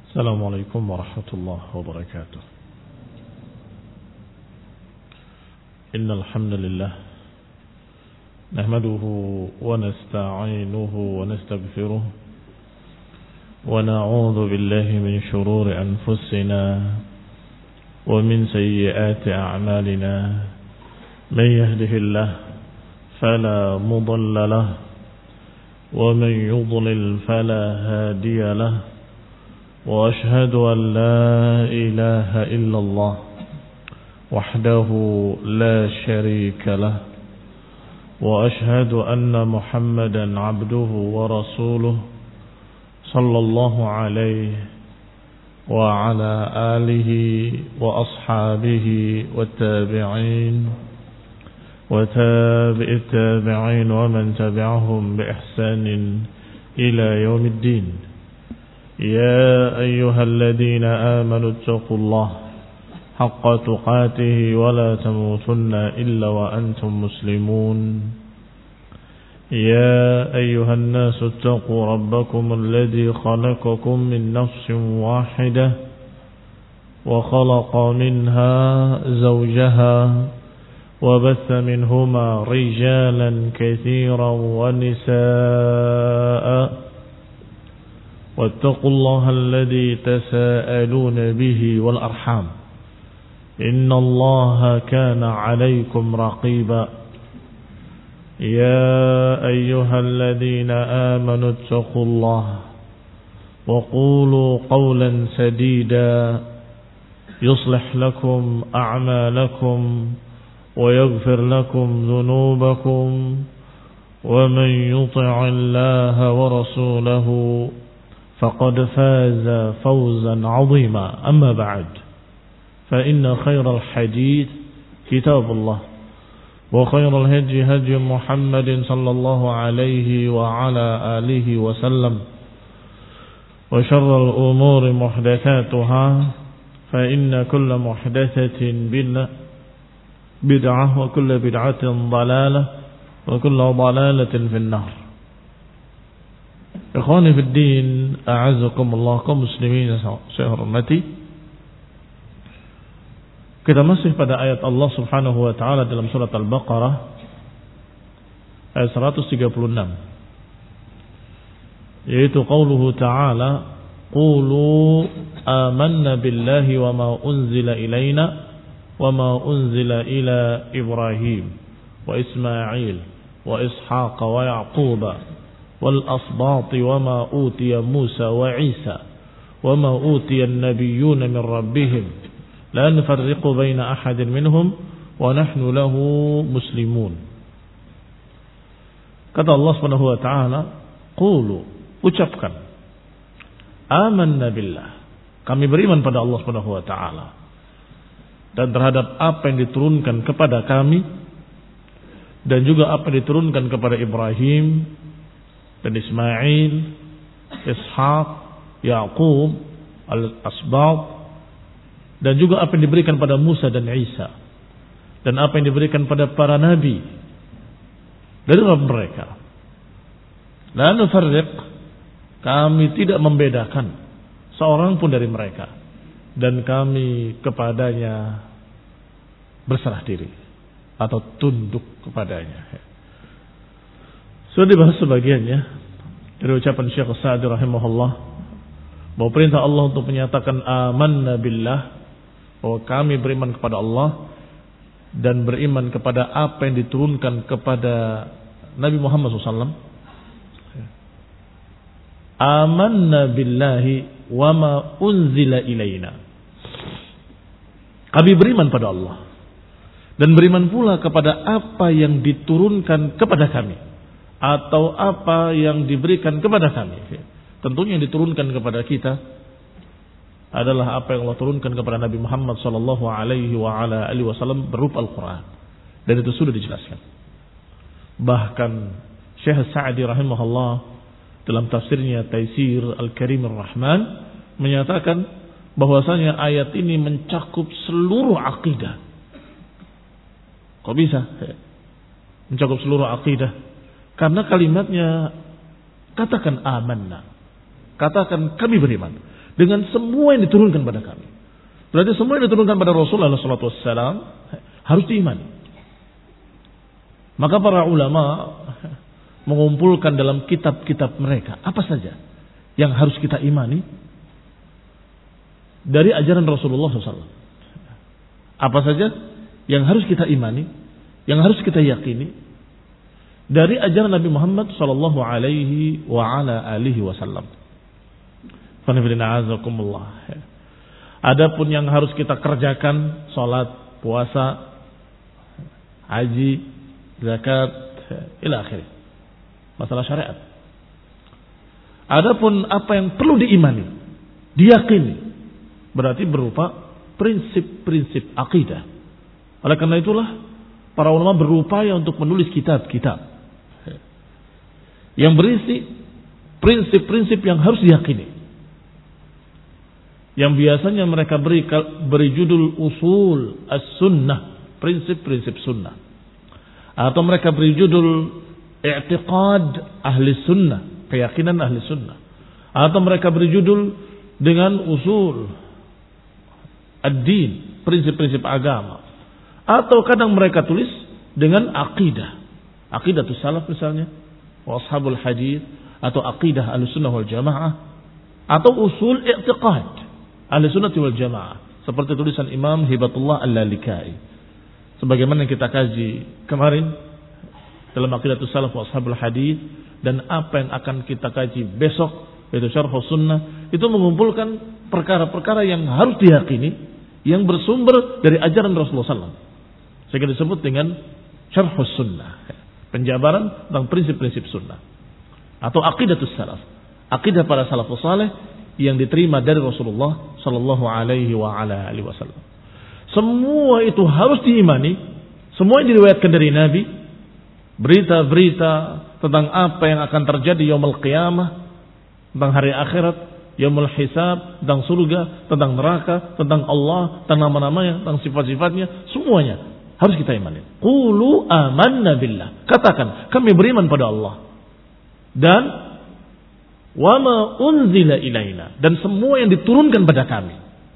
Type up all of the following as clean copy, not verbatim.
السلام عليكم ورحمة الله وبركاته. إن الحمد لله نحمده ونستعينه ونستغفره ونعوذ بالله من شرور أنفسنا ومن سيئات أعمالنا. من يهده الله فلا مضل له ومن يضلل فلا هادي له. وأشهد أن لا إله إلا الله وحده لا شريك له. وأشهد أن محمدا عبده ورسوله صلى الله عليه وعلى آله وأصحابه والتابعين وتابع التابعين ومن تبعهم بإحسان إلى يوم الدين. يا أيها الذين آمنوا اتقوا الله حق تقاته ولا تموتن إلا وأنتم مسلمون. يا أيها الناس اتقوا ربكم الذي خلقكم من نفس واحدة وخلق منها زوجها وبث منهما رجالا كثيرا ونساء. واتقوا الله الذي تساءلون به والأرحام إن الله كان عليكم رقيبا. يا أيها الذين آمنوا اتقوا الله وقولوا قولا سديدا يصلح لكم أعمالكم ويغفر لكم ذنوبكم. ومن يطع الله ورسوله فقد فاز فوزا عظيما. أما بعد فإن خير الحديث كتاب الله وخير الهدي هدي محمد صلى الله عليه وعلى آله وسلم. وشر الأمور محدثاتها فإن كل محدثة بدعة وكل بدعة ضلالة وكل ضلالة في النار. Ikhwani fid din, a'azzakumullah, kaum muslimin saya hormati. Kita masih pada ayat Allah Subhanahu wa taala dalam surat Al-Baqarah ayat 136. Yaitu qauluhu ta'ala, qulu amanna billahi wa ma unzila ilaina wa ma unzila ila Ibrahim wa Ismail wa Ishaq wa Yaquba والأصباط وما أوتي موسى وعيسى وما أوتي النبيون من ربهم لا نفرق بين أحد منهم ونحن له مسلمون. Kata Allah Subhanahu wa taala, qulu, ucapkan, amanna billah, kami beriman pada Allah Subhanahu wa taala dan terhadap apa yang diturunkan kepada kami dan juga apa yang diturunkan kepada Ibrahim dan Ismail, Ishaq, Yaqub, Al-Asbab, dan juga apa yang diberikan pada Musa dan Isa, dan apa yang diberikan pada para nabi dari Rabb mereka. La nufarriq, kami tidak membedakan seorang pun dari mereka, dan kami kepadanya berserah diri atau tunduk kepadanya. Sudah dibahas sebagiannya dari ucapan Syekh Sa'di rahimahullah bahwa perintah Allah untuk menyatakan amanna billah, bahwa kami beriman kepada Allah dan beriman kepada apa yang diturunkan kepada Nabi Muhammad SAW. Amanna billahi wa ma unzila ilaina, kami beriman pada Allah dan beriman pula kepada apa yang diturunkan kepada kami atau apa yang diberikan kepada kami. Tentunya yang diturunkan kepada kita adalah apa yang Allah turunkan kepada Nabi Muhammad sallallahu alaihi wa ala alihi wasallam berupa Al-Qur'an. Dan itu sudah dijelaskan. Bahkan Syekh Sa'di rahimahullah dalam tafsirnya Taisir Al-Karim Ar-Rahman menyatakan bahwasanya ayat ini mencakup seluruh akidah. Kok bisa? Mencakup seluruh akidah. Karena kalimatnya katakan amanna, katakan kami beriman. dengan semua yang diturunkan pada kami. Berarti semua yang diturunkan pada Rasulullah SAW harus diimani. Maka para ulama mengumpulkan dalam kitab-kitab mereka apa saja yang harus kita imani dari ajaran Rasulullah SAW. Apa saja yang harus kita imani, yang harus kita yakini dari ajaran Nabi Muhammad sallallahu alaihi wa ala alihi wasallam. Adapun yang harus kita kerjakan, salat, puasa, haji, zakat, ila akhirih. Masalah syariat. Adapun apa yang perlu diimani, diyakini, berarti berupa prinsip-prinsip akidah. Oleh karena itulah para ulama berupaya untuk menulis kitab-kitab yang berisi prinsip-prinsip yang harus diyakini. Yang biasanya mereka beri judul usul as-sunnah, prinsip-prinsip sunnah. Atau mereka beri judul i'tiqad ahli sunnah, keyakinan ahli sunnah. Atau mereka beri judul dengan usul ad-din, prinsip-prinsip agama. Atau kadang mereka tulis dengan aqidah, aqidatus salaf misalnya, wa ashabul hadith, atau aqidah ahlussunnah wal jamaah, atau usul i'tiqad ahlussunnah wal jamaah, seperti tulisan Imam Hibatullah Al-Lalikai, sebagaimana yang kita kaji kemarin dalam aqidatus salaf wa ashabul hadith, dan apa yang akan kita kaji besok yaitu syarhus sunnah, itu mengumpulkan perkara-perkara yang harus diyakini yang bersumber dari ajaran Rasulullah SAW, sehingga disebut dengan syarhus sunnah, penjabaran tentang prinsip-prinsip sunnah, atau aqidatus salaf, aqidah para salafus saleh yang diterima dari Rasulullah sallallahu alaihi wa ala alihi wasallam. Semua itu harus diimani, semua yang diriwayatkan dari Nabi, berita-berita tentang apa yang akan terjadi yaumul qiyamah, tentang hari akhirat, yaumul hisab, tentang surga, tentang neraka, tentang Allah, tentang nama-namanya, tentang sifat-sifatnya, semuanya harus kita imani. Qulu amanna billah. Katakan, kami beriman pada Allah. Dan wama unzila ilaina, dan semua yang diturunkan pada kami.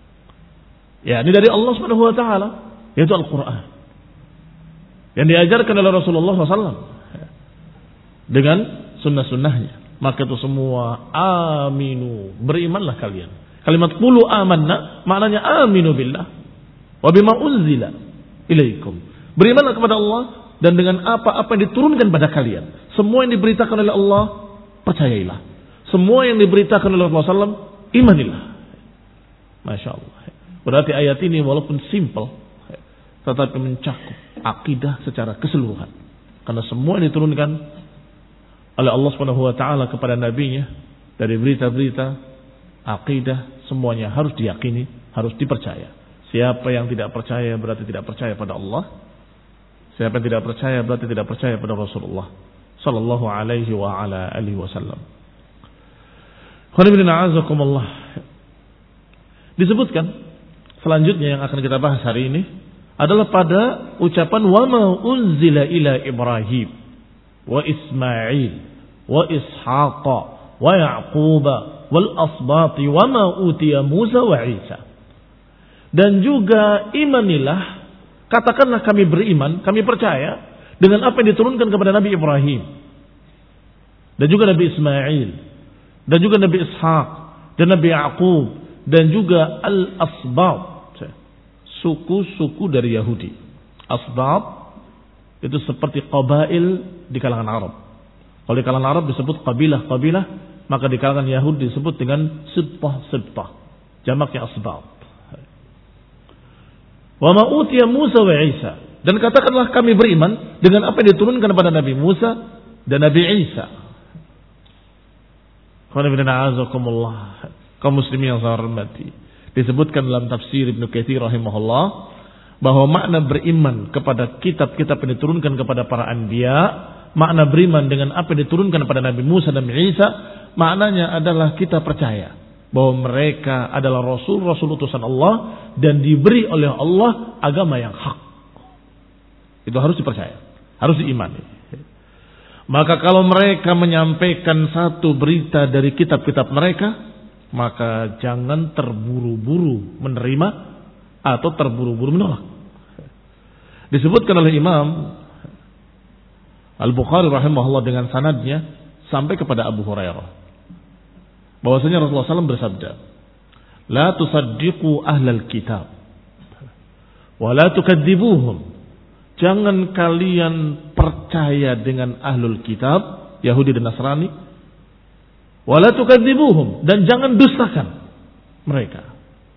Ya, ini dari Allah Subhanahu wa taala, yaitu Al-Qur'an. Yang diajarkan oleh Rasulullah SAW dengan sunnah-sunnahnya. Maka itu semua aminu, berimanlah kalian. Kalimat qulu amanna maknanya aminu billah wa bima unzila ilaikum. Berimanlah kepada Allah dan dengan apa-apa yang diturunkan pada kalian. Semua yang diberitakan oleh Allah, percayailah. Semua yang diberitakan oleh Rasulullah SAW, imanilah. Masya Allah. Berarti ayat ini walaupun simple, tetapi mencakup akidah secara keseluruhan. Karena semua yang diturunkan oleh Allah Subhanahu wa taala kepada nabinya dari berita-berita, akidah, semuanya harus diyakini, harus dipercaya. Siapa yang tidak percaya berarti tidak percaya pada Allah. Siapa yang tidak percaya berarti tidak percaya pada Rasulullah sallallahu alaihi wa ala alihi wasallam. Disebutkan selanjutnya yang akan kita bahas hari ini adalah pada ucapan wa ma unzila ila Ibrahim wa Ismail wa Ishaqa wa Yaquba wal asbati wa ma utiya Musa wa Isa. Dan juga imanilah, katakanlah kami beriman, kami percaya dengan apa yang diturunkan kepada Nabi Ibrahim dan juga Nabi Ismail dan juga Nabi Ishaq dan Nabi Yaqub dan juga al-asbat, suku-suku dari Yahudi. Asbat itu seperti qabail di kalangan Arab. Kalau di kalangan Arab disebut qabilah-qabilah, maka di kalangan Yahudi disebut dengan sibtah-sibtah, jamaknya asbat. Wa ma utiya Musa wa Isa, dan katakanlah kami beriman dengan apa yang diturunkan kepada Nabi Musa dan Nabi Isa. Kaum muslimin yang saya hormati, disebutkan dalam tafsir Ibnu Katsir rahimahullah bahwa makna beriman kepada kitab-kitab yang diturunkan kepada para anbiya, makna beriman dengan apa yang diturunkan kepada Nabi Musa dan Nabi Isa, maknanya adalah kita percaya bahwa mereka adalah rasul-rasul utusan Allah dan diberi oleh Allah agama yang hak. Itu harus dipercaya, harus diimani. Maka kalau mereka menyampaikan satu berita dari kitab-kitab mereka, maka jangan terburu-buru menerima atau terburu-buru menolak. Disebutkan oleh Imam Al-Bukhari rahimahullah dengan sanadnya sampai kepada Abu Hurairah, bahwasanya Rasulullah SAW bersabda, "La tusaddiqu ahlal kitab, wa la tukadzibuhum." Jangan kalian percaya dengan ahlul kitab, Yahudi dan Nasrani, wa la tukadzibuhum, dan jangan dustakan mereka.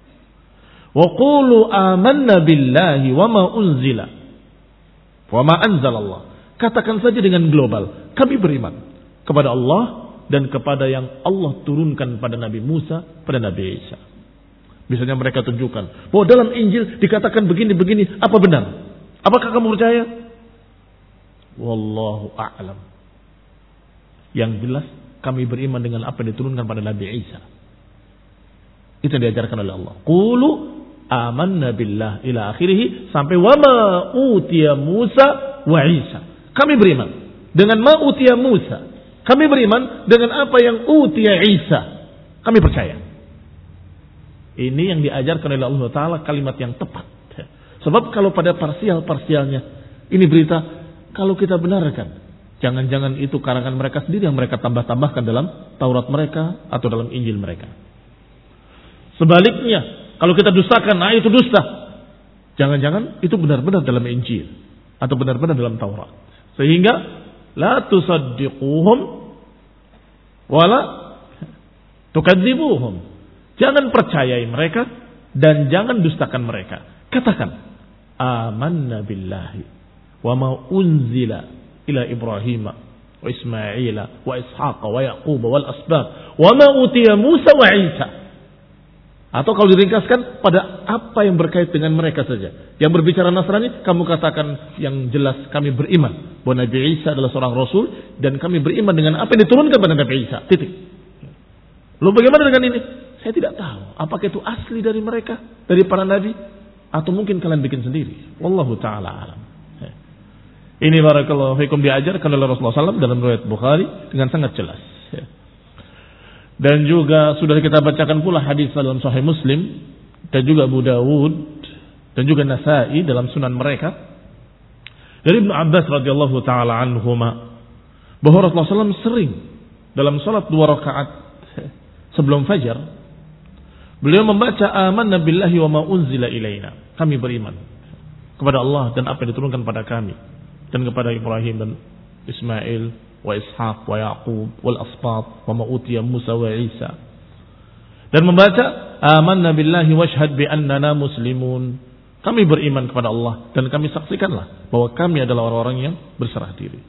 Wa qulu amanna billahi wa ma unzila wa ma anzalallah. Katakan saja dengan global, kami beriman kepada Allah dan kepada yang Allah turunkan pada Nabi Musa, pada Nabi Isa. Misalnya mereka tunjukkan bahwa dalam Injil dikatakan begini-begini, apa benar? Apakah kamu percaya? Wallahu a'lam. Yang jelas kami beriman dengan apa yang diturunkan pada Nabi Isa. Itu yang diajarkan oleh Allah. Qulu amanna billah ila akhirih, sampai wa ma utiya Musa wa Isa. Kami beriman dengan ma utiya Musa. Kami beriman dengan apa yang utiya Isa. Kami percaya. Ini yang diajarkan oleh Allah Ta'ala, kalimat yang tepat. Sebab kalau pada parsialnya ini berita, kalau kita benarkan, jangan-jangan itu karangan mereka sendiri yang mereka tambah-tambahkan dalam Taurat mereka atau dalam Injil mereka. Sebaliknya, kalau kita dustakan, nah itu dusta. Jangan-jangan itu benar-benar dalam Injil atau benar-benar dalam Taurat. Sehingga la tusaddiquhum wala tukadzibuhum. Jangan percayai mereka dan jangan dustakan mereka. Katakan, amanna billahi wa ma unzila ila Ibrahim wa Ismail wa Ishaq wa Yaqub wal asbab wa ma utiya Musa wa Isa. Atau kalau diringkaskan, pada apa yang berkait dengan mereka saja. Yang berbicara Nasrani, kamu katakan yang jelas kami beriman bahwa Nabi Isa adalah seorang Rasul, dan kami beriman dengan apa yang diturunkan pada Nabi Isa. Titik. Lalu bagaimana dengan ini? Saya tidak tahu. Apakah itu asli dari mereka, dari para Nabi, atau mungkin kalian bikin sendiri. Wallahu ta'ala alam. Ini barakallahu fikum diajarkan oleh Rasulullah SAW dalam riwayat Bukhari dengan sangat jelas. Dan juga sudah kita bacakan pula hadis dalam Sahih Muslim dan juga Abu Dawud dan juga Nasa'i dalam sunan mereka dari Ibnu Abbas radhiyallahu taala anhuma bahwa Rasulullah SAW sering dalam salat 2 rakaat sebelum fajar beliau membaca amanna billahi wa ma unzila ilaina. Kami beriman kepada Allah dan apa yang diturunkan pada kami dan kepada Ibrahim dan Ismail wa Ishaq wa Yaqub wal asbat wa ma utiya Musa wa Isa, dan membaca amanna billahi washhad bi annana muslimun. Kami beriman kepada Allah dan kami saksikanlah bahwa kami adalah orang-orang yang berserah diri.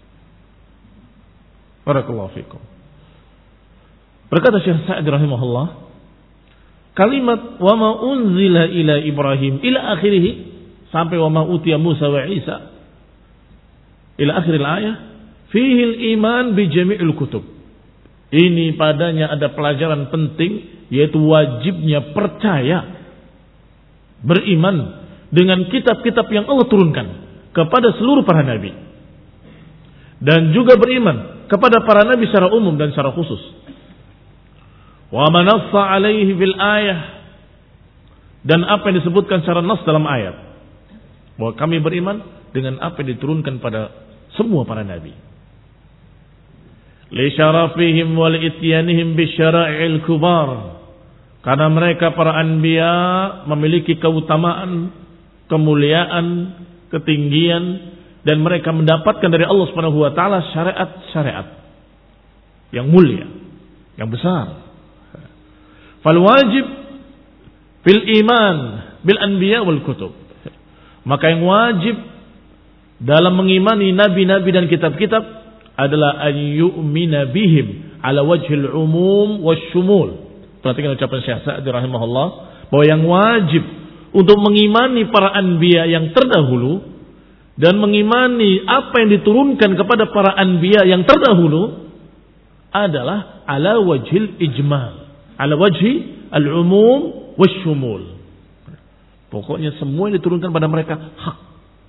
Barakallahu fikum. Berkata Syekh Sa'di rahimahullah, kalimat wa ma unzila ila Ibrahim ila akhirih, sampai wa ma utiya Musa wa Isa ila akhiril ayah, fihil iman bi jami'il kutub. Ini padanya ada pelajaran penting, yaitu wajibnya percaya, beriman dengan kitab-kitab yang Allah turunkan kepada seluruh para nabi, dan juga beriman kepada para nabi secara umum dan secara khusus. Wa manassa alaihi fil ayah, dan apa yang disebutkan secara nas dalam ayat, bahwa kami beriman dengan apa yang diturunkan pada semua para nabi. Li syarafihim wal ityanihim bisyara'il kubar, karena mereka para anbiya memiliki keutamaan, kemuliaan, ketinggian, dan mereka mendapatkan dari Allah Subhanahu wa taala syariat-syariat yang mulia, yang besar. Fal wajib fil iman bil anbiya wal kutub. Maka yang wajib dalam mengimani nabi-nabi dan kitab-kitab adalah an yu'mina bihim ala wajhil umum wasyumul. Perhatikan ucapan Syekh Sa'di rahimahullah, bahwa yang wajib untuk mengimani para anbiya yang terdahulu dan mengimani apa yang diturunkan kepada para anbiya yang terdahulu adalah ala wajhil ijmal, ala wajhi al-umum wasyumul. Pokoknya semua yang diturunkan pada mereka hak.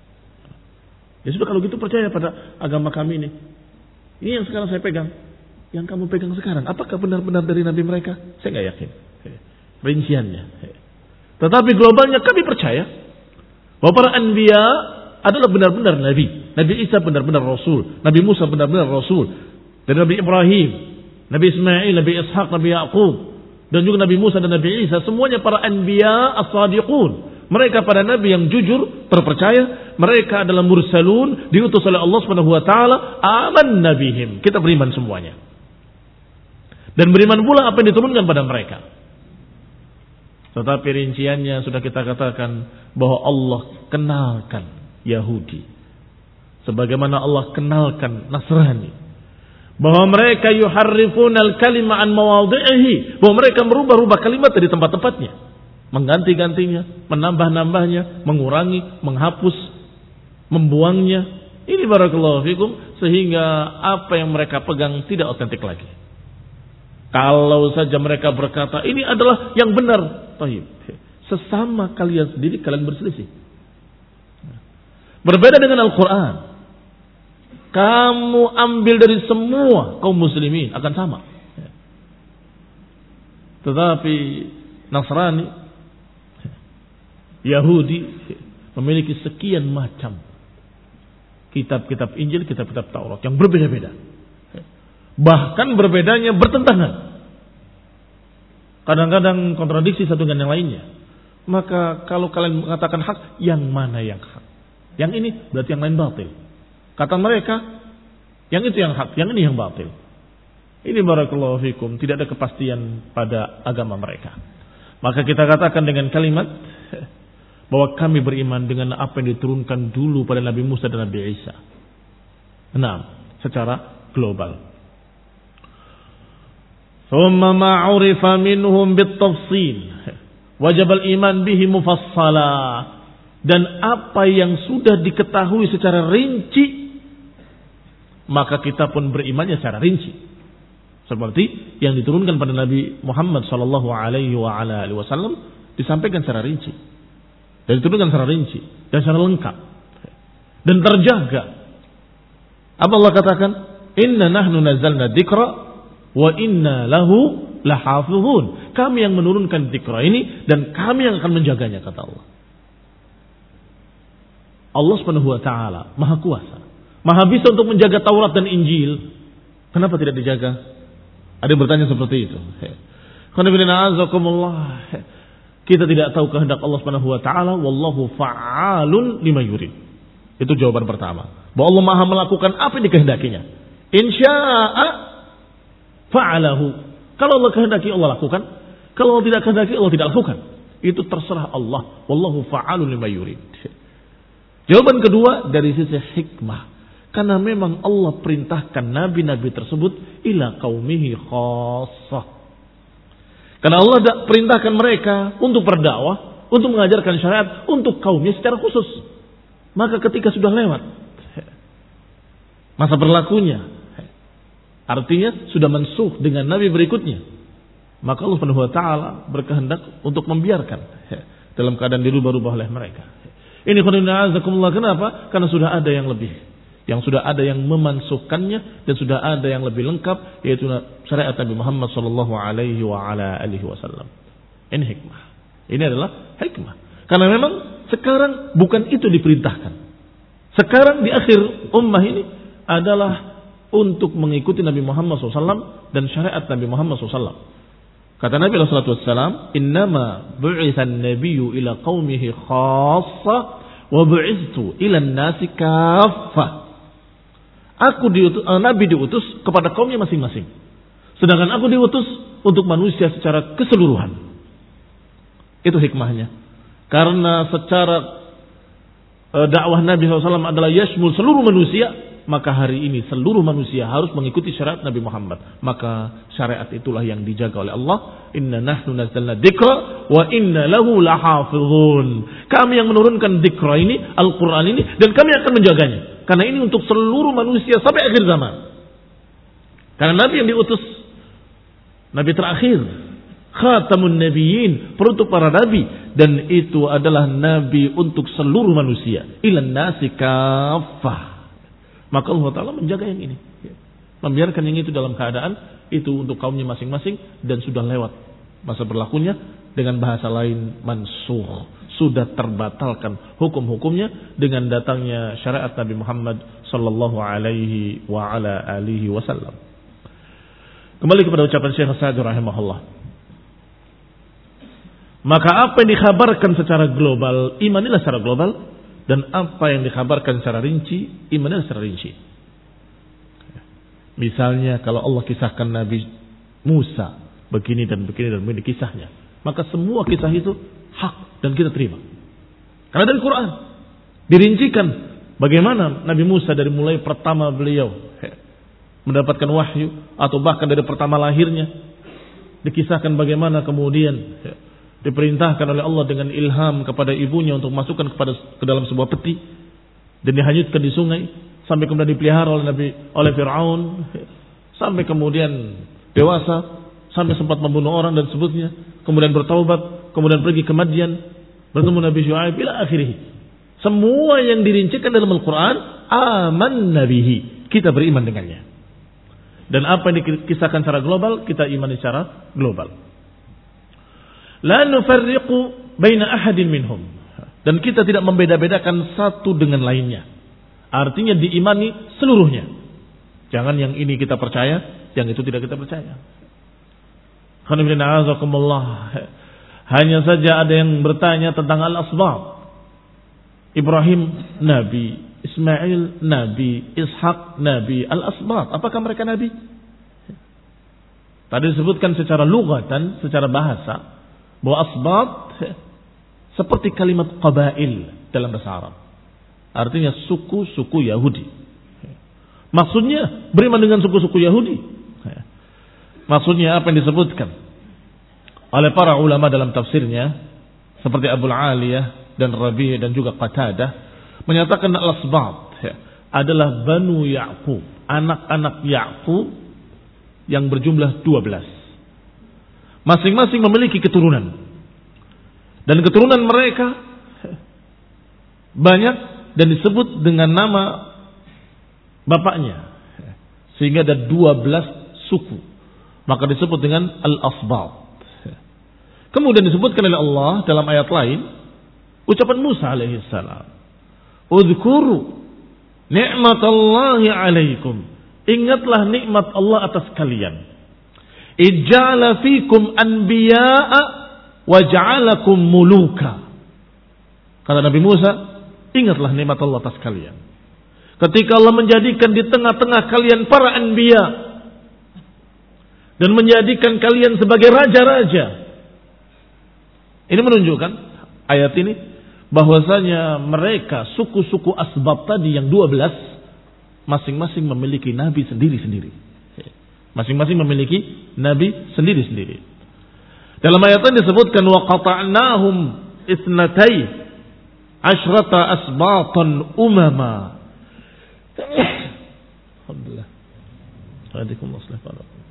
Ya sudah, kalau gitu percaya pada agama kami ini. Ini yang sekarang saya pegang. yang kamu pegang sekarang, apakah benar-benar dari nabi mereka? Saya nggak yakin. Rinciannya. Tetapi globalnya kami percaya bahwa para anbiya adalah benar-benar nabi. Nabi Isa benar-benar rasul. Nabi Musa benar-benar rasul. Dan Nabi Ibrahim, Nabi Ismail, Nabi Ishaq, Nabi Yaqub, dan juga Nabi Musa dan Nabi Isa, semuanya para anbiya as-sadiqun. Mereka para nabi yang jujur, terpercaya. Mereka adalah mursalun, diutus oleh Allah Subhanahu wa taala. Amanna bihim. Kita beriman semuanya. Dan beriman pula apa yang diturunkan pada mereka. Tetapi rinciannya sudah kita katakan bahwa Allah kenalkan Yahudi sebagaimana Allah kenalkan Nasrani, bahwa mereka yuharrifunal kalima an mawadhi'ihi, bahwa mereka merubah-rubah kalimat dari tempat-tempatnya, mengganti-gantinya, menambah-nambahnya, mengurangi, menghapus, membuangnya. Ini barakallahu fikum, sehingga apa yang mereka pegang tidak otentik lagi. Kalau saja mereka berkata ini adalah yang benar, taib, sesama kalian sendiri kalian berselisih. Berbeda dengan Al-Quran. Kamu ambil dari semua kaum muslimin akan sama. Tetapi Nasrani, Yahudi memiliki sekian macam kitab-kitab Injil, kitab-kitab Taurat yang berbeda-beda. Bahkan berbedanya bertentangan. Kadang-kadang kontradiksi satu dengan yang lainnya. Maka kalau kalian mengatakan hak, yang mana yang hak? Yang ini berarti yang lain batil. Kata mereka, yang itu yang hak, yang ini yang batil. Ini barakallahu fikum, tidak ada kepastian pada agama mereka. Maka kita katakan dengan kalimat bahwa kami beriman dengan apa yang diturunkan dulu pada Nabi Musa dan Nabi Isa. Secara global. Thumma ma'urifa minhum bit-tafsil wajib al-iman bihi mufassala. Dan apa yang sudah diketahui secara rinci, maka kita pun berimannya secara rinci. Seperti yang diturunkan pada Nabi Muhammad sallallahu alaihi wasallam disampaikan secara rinci. Dan diturunkan secara rinci dan secara lengkap. Dan terjaga. Apa Allah katakan? Inna nahnu nazzalna dzikra wa inna lahu lahafizun. Kami yang menurunkan dzikra ini dan kami yang akan menjaganya, kata Allah. Allah Subhanahu wa taala Maha Kuasa, Maha bisa untuk menjaga Taurat dan Injil. Kenapa tidak dijaga? Ada yang bertanya seperti itu. Kita tidak tahu kehendak Allah Subhanahu wa taala, wallahu fa'alun lima yurid. Itu jawaban pertama. Bahwa Allah Maha melakukan apa yang dikehendakinya. Insya'a fa'alahu. Kalau Allah kehendaki Allah lakukan, kalau Allah tidak kehendaki Allah tidak lakukan. Itu terserah Allah. Wallahu fa'alun lima yurid. Jawaban kedua dari sisi hikmah. Karena memang Allah perintahkan nabi-nabi tersebut ila qaumihi khassah. Karena Allah perintahkan mereka untuk berdakwah, untuk mengajarkan syariat untuk kaumnya secara khusus. Maka ketika sudah lewat masa berlakunya, artinya sudah mansuh dengan nabi berikutnya, maka Allah Subhanahu wa taala berkehendak untuk membiarkan dalam keadaan dirubah-rubah oleh mereka. Ini khoninazakumullah, kenapa? Karena sudah ada yang lebih, yang sudah ada yang memansuhkannya dan sudah ada yang lebih lengkap, yaitu syariat Nabi Muhammad sallallahu alaihi wasallam. Ini hikmah. Ini adalah hikmah. Karena memang sekarang bukan itu diperintahkan. Sekarang di akhir ummah ini adalah untuk mengikuti Nabi Muhammad SAW dan syariat Nabi Muhammad SAW. Kata Nabi SAW, innama bu'ithan nabiyyu ila qaumihi khassa wa bu'ithtu ila nasi kaffah. Nabi diutus kepada kaumnya masing-masing. Sedangkan aku diutus untuk manusia secara keseluruhan. Itu hikmahnya. Karena secara dakwah Nabi SAW adalah yashmul seluruh manusia, maka hari ini seluruh manusia harus mengikuti syariat Nabi Muhammad. Maka syariat itulah yang dijaga oleh Allah. Inna nahnu nazzalna dzikra wa inna lahu lahafizun. Kami yang menurunkan dzikra ini, Al-Quran ini, dan kami akan menjaganya. Karena ini untuk seluruh manusia sampai akhir zaman. Karena Nabi yang diutus, Nabi terakhir, khatamun nabiyyin, penutup para nabi, dan itu adalah nabi untuk seluruh manusia. Ilan nasi kaffah. Maka Allah Ta'ala menjaga yang ini. membiarkan yang itu dalam keadaan itu untuk kaumnya masing-masing dan sudah lewat masa berlakunya. Dengan bahasa lain mansukh, sudah terbatalkan hukum-hukumnya dengan datangnya syariat Nabi Muhammad sallallahu alaihi wa ala alihi wasallam. Kembali kepada ucapan Syekh Sa'di rahimahullah. Maka apa yang dikhabarkan secara global, imanilah secara global, dan apa yang dikhabarkan secara rinci, imanilah secara rinci. Misalnya kalau Allah kisahkan Nabi Musa begini dan begini dan begini kisahnya, maka semua kisah itu hak dan kita terima. Karena dari Quran dirincikan bagaimana Nabi Musa dari mulai pertama beliau mendapatkan wahyu atau bahkan dari pertama lahirnya, dikisahkan bagaimana kemudian diperintahkan oleh Allah dengan ilham kepada ibunya untuk masukkan ke dalam sebuah peti dan dihanyutkan di sungai sampai kemudian dipelihara oleh Fir'aun sampai kemudian dewasa, sampai sempat membunuh orang dan sebutnya, kemudian bertaubat, kemudian pergi ke Madian, bertemu Nabi Syuaib ila akhirih. Semua yang dirincikan dalam Al-Quran, amanna bihi, kita beriman dengannya. Dan apa yang dikisahkan secara global, kita imani secara global. La nufarriqu baina ahadin minhum, dan kita tidak membeda-bedakan satu dengan lainnya. Artinya diimani seluruhnya. Jangan yang ini kita percaya, yang itu tidak kita percaya. Hanya saja ada yang bertanya tentang al-asbab. Ibrahim Nabi, Ismail Nabi, Ishak Nabi, al-asbab. Apakah mereka Nabi? Tadi disebutkan secara lughatan, secara bahasa, bahwa asbab seperti kalimat qabail dalam bahasa Arab. Artinya suku-suku Yahudi. Maksudnya beriman dengan suku-suku Yahudi. Maksudnya apa yang disebutkan oleh para ulama dalam tafsirnya seperti Abu Aliyah dan Rabi' dan juga Qatadah menyatakan al-asbab adalah Banu Ya'qub, anak-anak Ya'qub yang berjumlah 12. Masing-masing memiliki keturunan. Dan keturunan mereka banyak dan disebut dengan nama bapaknya. Sehingga ada 12 suku. Maka disebut dengan al-asbab. Kemudian disebutkan oleh Allah dalam ayat lain, ucapan Musa alaihi salam, "Udhkuru ni'matallahi 'alaikum." Ingatlah nikmat Allah atas kalian. Ij'ala fikum anbiya'a wa ja'alakum muluka. Kata Nabi Musa, ingatlah nikmat Allah atas kalian. Ketika Allah menjadikan di tengah-tengah kalian para anbiya dan menjadikan kalian sebagai raja-raja. Ini menunjukkan ayat ini bahwasanya mereka suku-suku asbab tadi yang 12 masing-masing memiliki nabi sendiri-sendiri. Masing-masing memiliki nabi sendiri-sendiri. Dalam ayat ini disebutkan wa qata'nahum itsnatai asyrata asbatan umama. Alhamdulillah. Waalaikumsalam.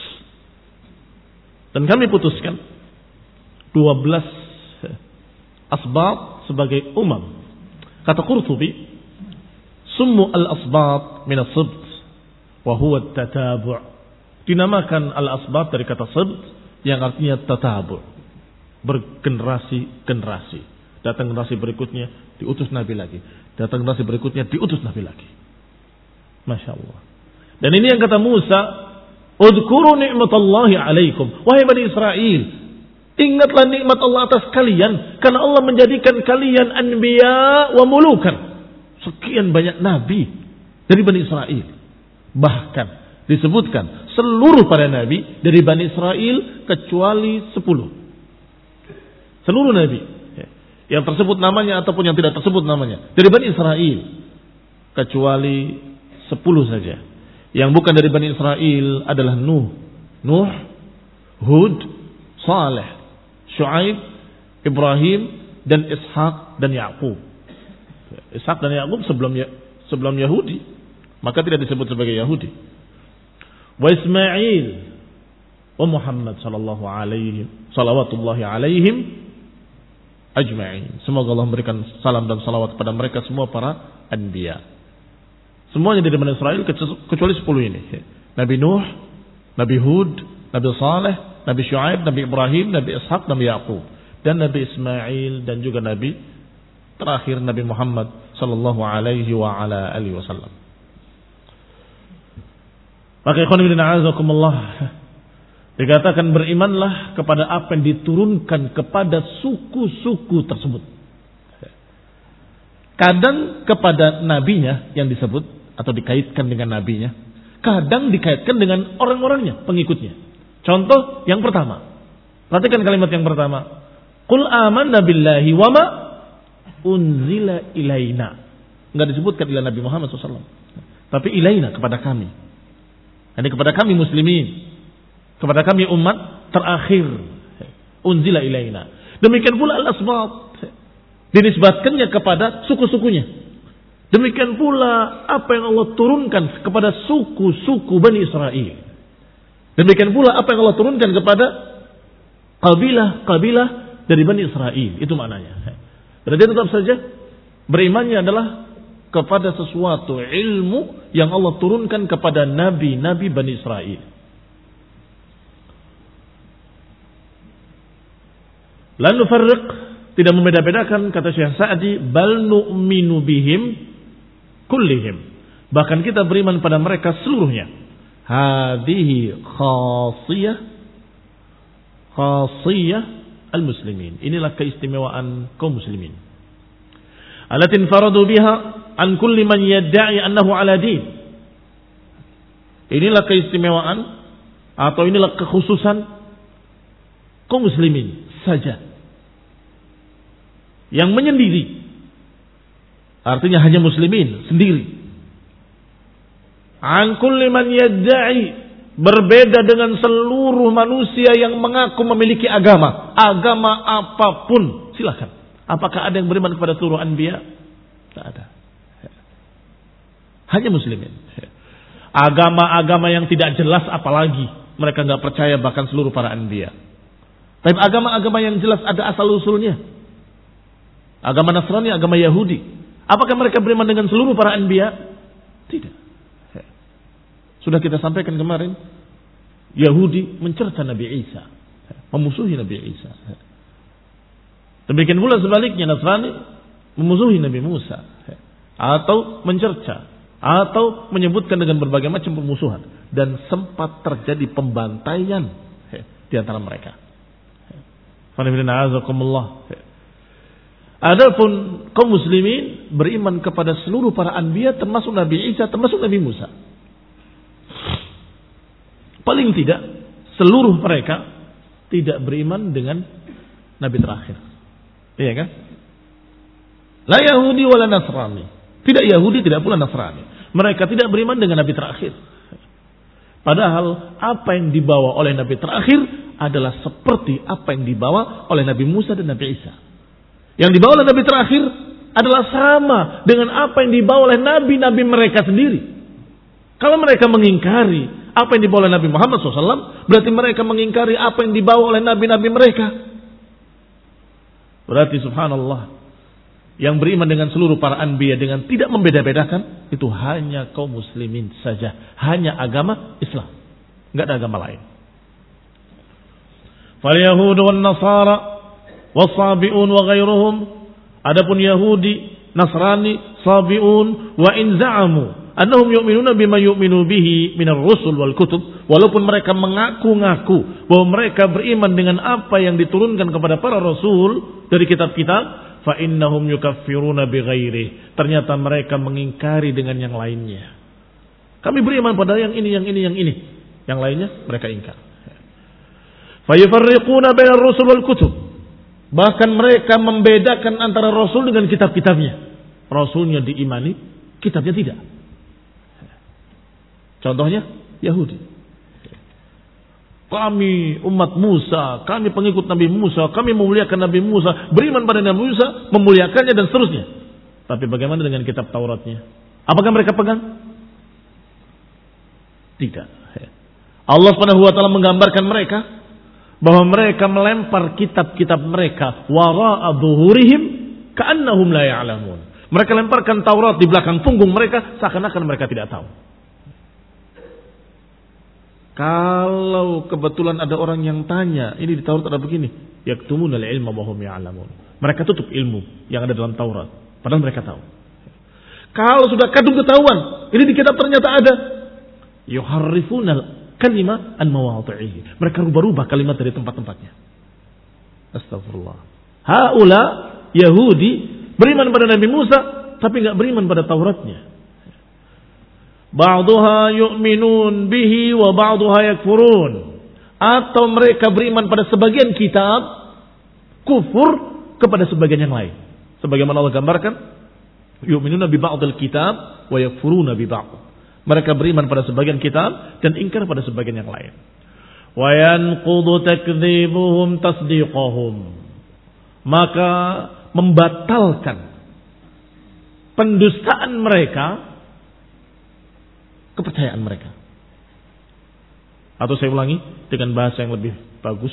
Dan kami putuskan 12 asbab sebagai umam. Kata Qurtubi, summu al-asbab min as-sibt wa huwa at-tatabu'. Dinamakan al-asbab dari kata sibt yang artinya tatabu'. Bergenerasi-generasi. Datang generasi berikutnya diutus nabi lagi. Datang generasi berikutnya diutus nabi lagi. Masya Allah. Dan ini yang kata Musa, udhkuru ni'matallahi alaikum. Wahai Bani Israel, ingatlah nikmat Allah atas kalian. Karena Allah menjadikan kalian anbiya wa mulukan. Sekian banyak nabi dari Bani Israel. Bahkan disebutkan seluruh para nabi dari Bani Israel kecuali 10. Seluruh nabi yang tersebut namanya ataupun yang tidak tersebut namanya dari Bani Israel kecuali 10 saja. Yang bukan dari Bani Israel adalah Nuh, Hud, Saleh, Syuaib, Ibrahim, dan Ishak dan Ya'qub. Ishak dan Ya'qub sebelum Yahudi, maka tidak disebut sebagai Yahudi. Wa Ismail wa Muhammad salawatullahi alaihim ajma'in. Semoga Allah memberikan salam dan salawat kepada mereka semua para anbiya. Semuanya dari Bani Israel kecuali 10 ini. Nabi Nuh, Nabi Hud, Nabi Saleh, Nabi Syuaib, Nabi Ibrahim, Nabi Ishaq, Nabi Yaqub, dan Nabi Ismail, dan juga Nabi terakhir Nabi Muhammad sallallahu alaihi wa ala alihi wasallam. Maka ikhwan fillah azakumullah, dikatakan berimanlah kepada apa yang diturunkan kepada suku-suku tersebut. Kadang kepada nabinya yang disebut atau dikaitkan dengan nabinya, kadang dikaitkan dengan orang-orangnya, pengikutnya. Contoh yang pertama, perhatikan kalimat yang pertama. Qul amanna billahi wa ma unzila ilaina. Enggak disebutkan ila Nabi Muhammad SAW, tapi ilaina, kepada kami. Ini kepada kami muslimin, kepada kami umat terakhir. Unzila ilaina. Demikian pula al-asbat, dinisbatkannya kepada suku-sukunya. Demikian pula apa yang Allah turunkan kepada suku-suku Bani Israel. Demikian pula apa yang Allah turunkan kepada kabilah-kabilah dari Bani Israel. Itu maknanya. Berarti tetap saja berimannya adalah kepada sesuatu ilmu yang Allah turunkan kepada nabi-nabi Bani Israel. La nufarriq, tidak membeda-bedakan, kata Syekh Sa'di, bal nu'minu bihim kullihim. Bahkan kita beriman pada mereka seluruhnya. Hadhihi khasiyah al-muslimin. Inilah keistimewaan kaum muslimin. Alatin faradu biha an kulli man yadda'i annahu ala din. Inilah keistimewaan atau inilah kekhususan kaum muslimin saja yang menyendiri. Artinya hanya muslimin sendiri. An kulli man yadda'i, berbeda dengan seluruh manusia yang mengaku memiliki agama apapun. Silakan. Apakah ada yang beriman kepada seluruh anbiya? Tak ada. Hanya muslimin. Agama-agama yang tidak jelas apalagi mereka nggak percaya, bahkan seluruh para anbiya. Tapi agama-agama yang jelas ada asal usulnya. Agama Nasrani, agama Yahudi. Apakah mereka beriman dengan seluruh para anbiya? Tidak. Sudah kita sampaikan kemarin, Yahudi mencerca Nabi Isa, memusuhi Nabi Isa. Demikian pula sebaliknya, Nasrani memusuhi Nabi Musa, atau mencerca, atau menyebutkan dengan berbagai macam pemusuhan, dan sempat terjadi pembantaian di antara mereka. Adapun kaum muslimin beriman kepada seluruh para anbiya, termasuk Nabi Isa, termasuk Nabi Musa. Paling tidak seluruh mereka tidak beriman dengan Nabi terakhir. Iya kan? La Yahudi wala Nasrani. Tidak Yahudi, tidak pula Nasrani. Mereka tidak beriman dengan Nabi terakhir. Padahal apa yang dibawa oleh Nabi terakhir adalah seperti apa yang dibawa oleh Nabi Musa dan Nabi Isa. Yang dibawa oleh Nabi terakhir adalah sama dengan apa yang dibawa oleh nabi-nabi mereka sendiri. Kalau mereka mengingkari apa yang dibawa oleh Nabi Muhammad SAW, berarti mereka mengingkari apa yang dibawa oleh nabi-nabi mereka. Berarti subhanallah, yang beriman dengan seluruh para anbiya dengan tidak membeda-bedakan, itu hanya kaum muslimin saja. Hanya agama Islam. Enggak ada agama lain. Fal Yahud wan Nasara was-Sabi'un wa ghairuhum. Adapun Yahudi, Nasrani, Sabi'un, wa in za'amu annahum yu'minuna bima yu'minu bihi minar rusul wal kutub, walaupun mereka mengaku-ngaku bahwa mereka beriman dengan apa yang diturunkan kepada para rasul dari kitab-kitab, fa innahum yukaffiruna bighairi, ternyata mereka mengingkari dengan yang lainnya. Kami beriman pada yang ini, yang ini, yang ini, yang lainnya mereka ingkar. Fa yufarriquna bainar rusul wal kutub, bahkan mereka membedakan antara rasul dengan kitab-kitabnya. Rasulnya diimani, kitabnya tidak. Contohnya Yahudi. Kami umat Musa, kami pengikut Nabi Musa, kami memuliakan Nabi Musa, beriman pada Nabi Musa, memuliakannya dan seterusnya. Tapi bagaimana dengan kitab Tauratnya? Apakah mereka pegang? Tidak. Allah Subhanahu wa taala menggambarkan mereka bahwa mereka melempar kitab-kitab mereka wara'a dhuhurihim ka'annahum la ya'lamun. Mereka lemparkan Taurat di belakang punggung mereka seakan-akan mereka tidak tahu. Kalau kebetulan ada orang yang tanya, ini di Taurat ada begini, yaktumunal ilma wa hum ya'lamun. Mereka tutup ilmu yang ada dalam Taurat, padahal mereka tahu. Kalau sudah kadung ketahuan, ini di kitab ternyata ada, yuharrifunal kalima an mawadhihi. Mereka rubah-rubah kalimat dari tempat-tempatnya. Astagfirullah. Haula Yahudi beriman pada Nabi Musa, tapi enggak beriman pada Tauratnya. Ba'duha yu'minun bihi wa ba'duha yakfurun. Atau mereka beriman pada sebagian kitab, kufur kepada sebagian yang lain. Sebagaimana Allah gambarkan, yu'minuna bi ba'dil kitab wa yakfuruna bi ba'd. Mereka beriman pada sebagian kitab dan ingkar pada sebagian yang lain. Wa yanqudu takdzibuhum tasdiqahum. Maka membatalkan pendustaan mereka kepercayaan mereka. Atau saya ulangi dengan bahasa yang lebih bagus.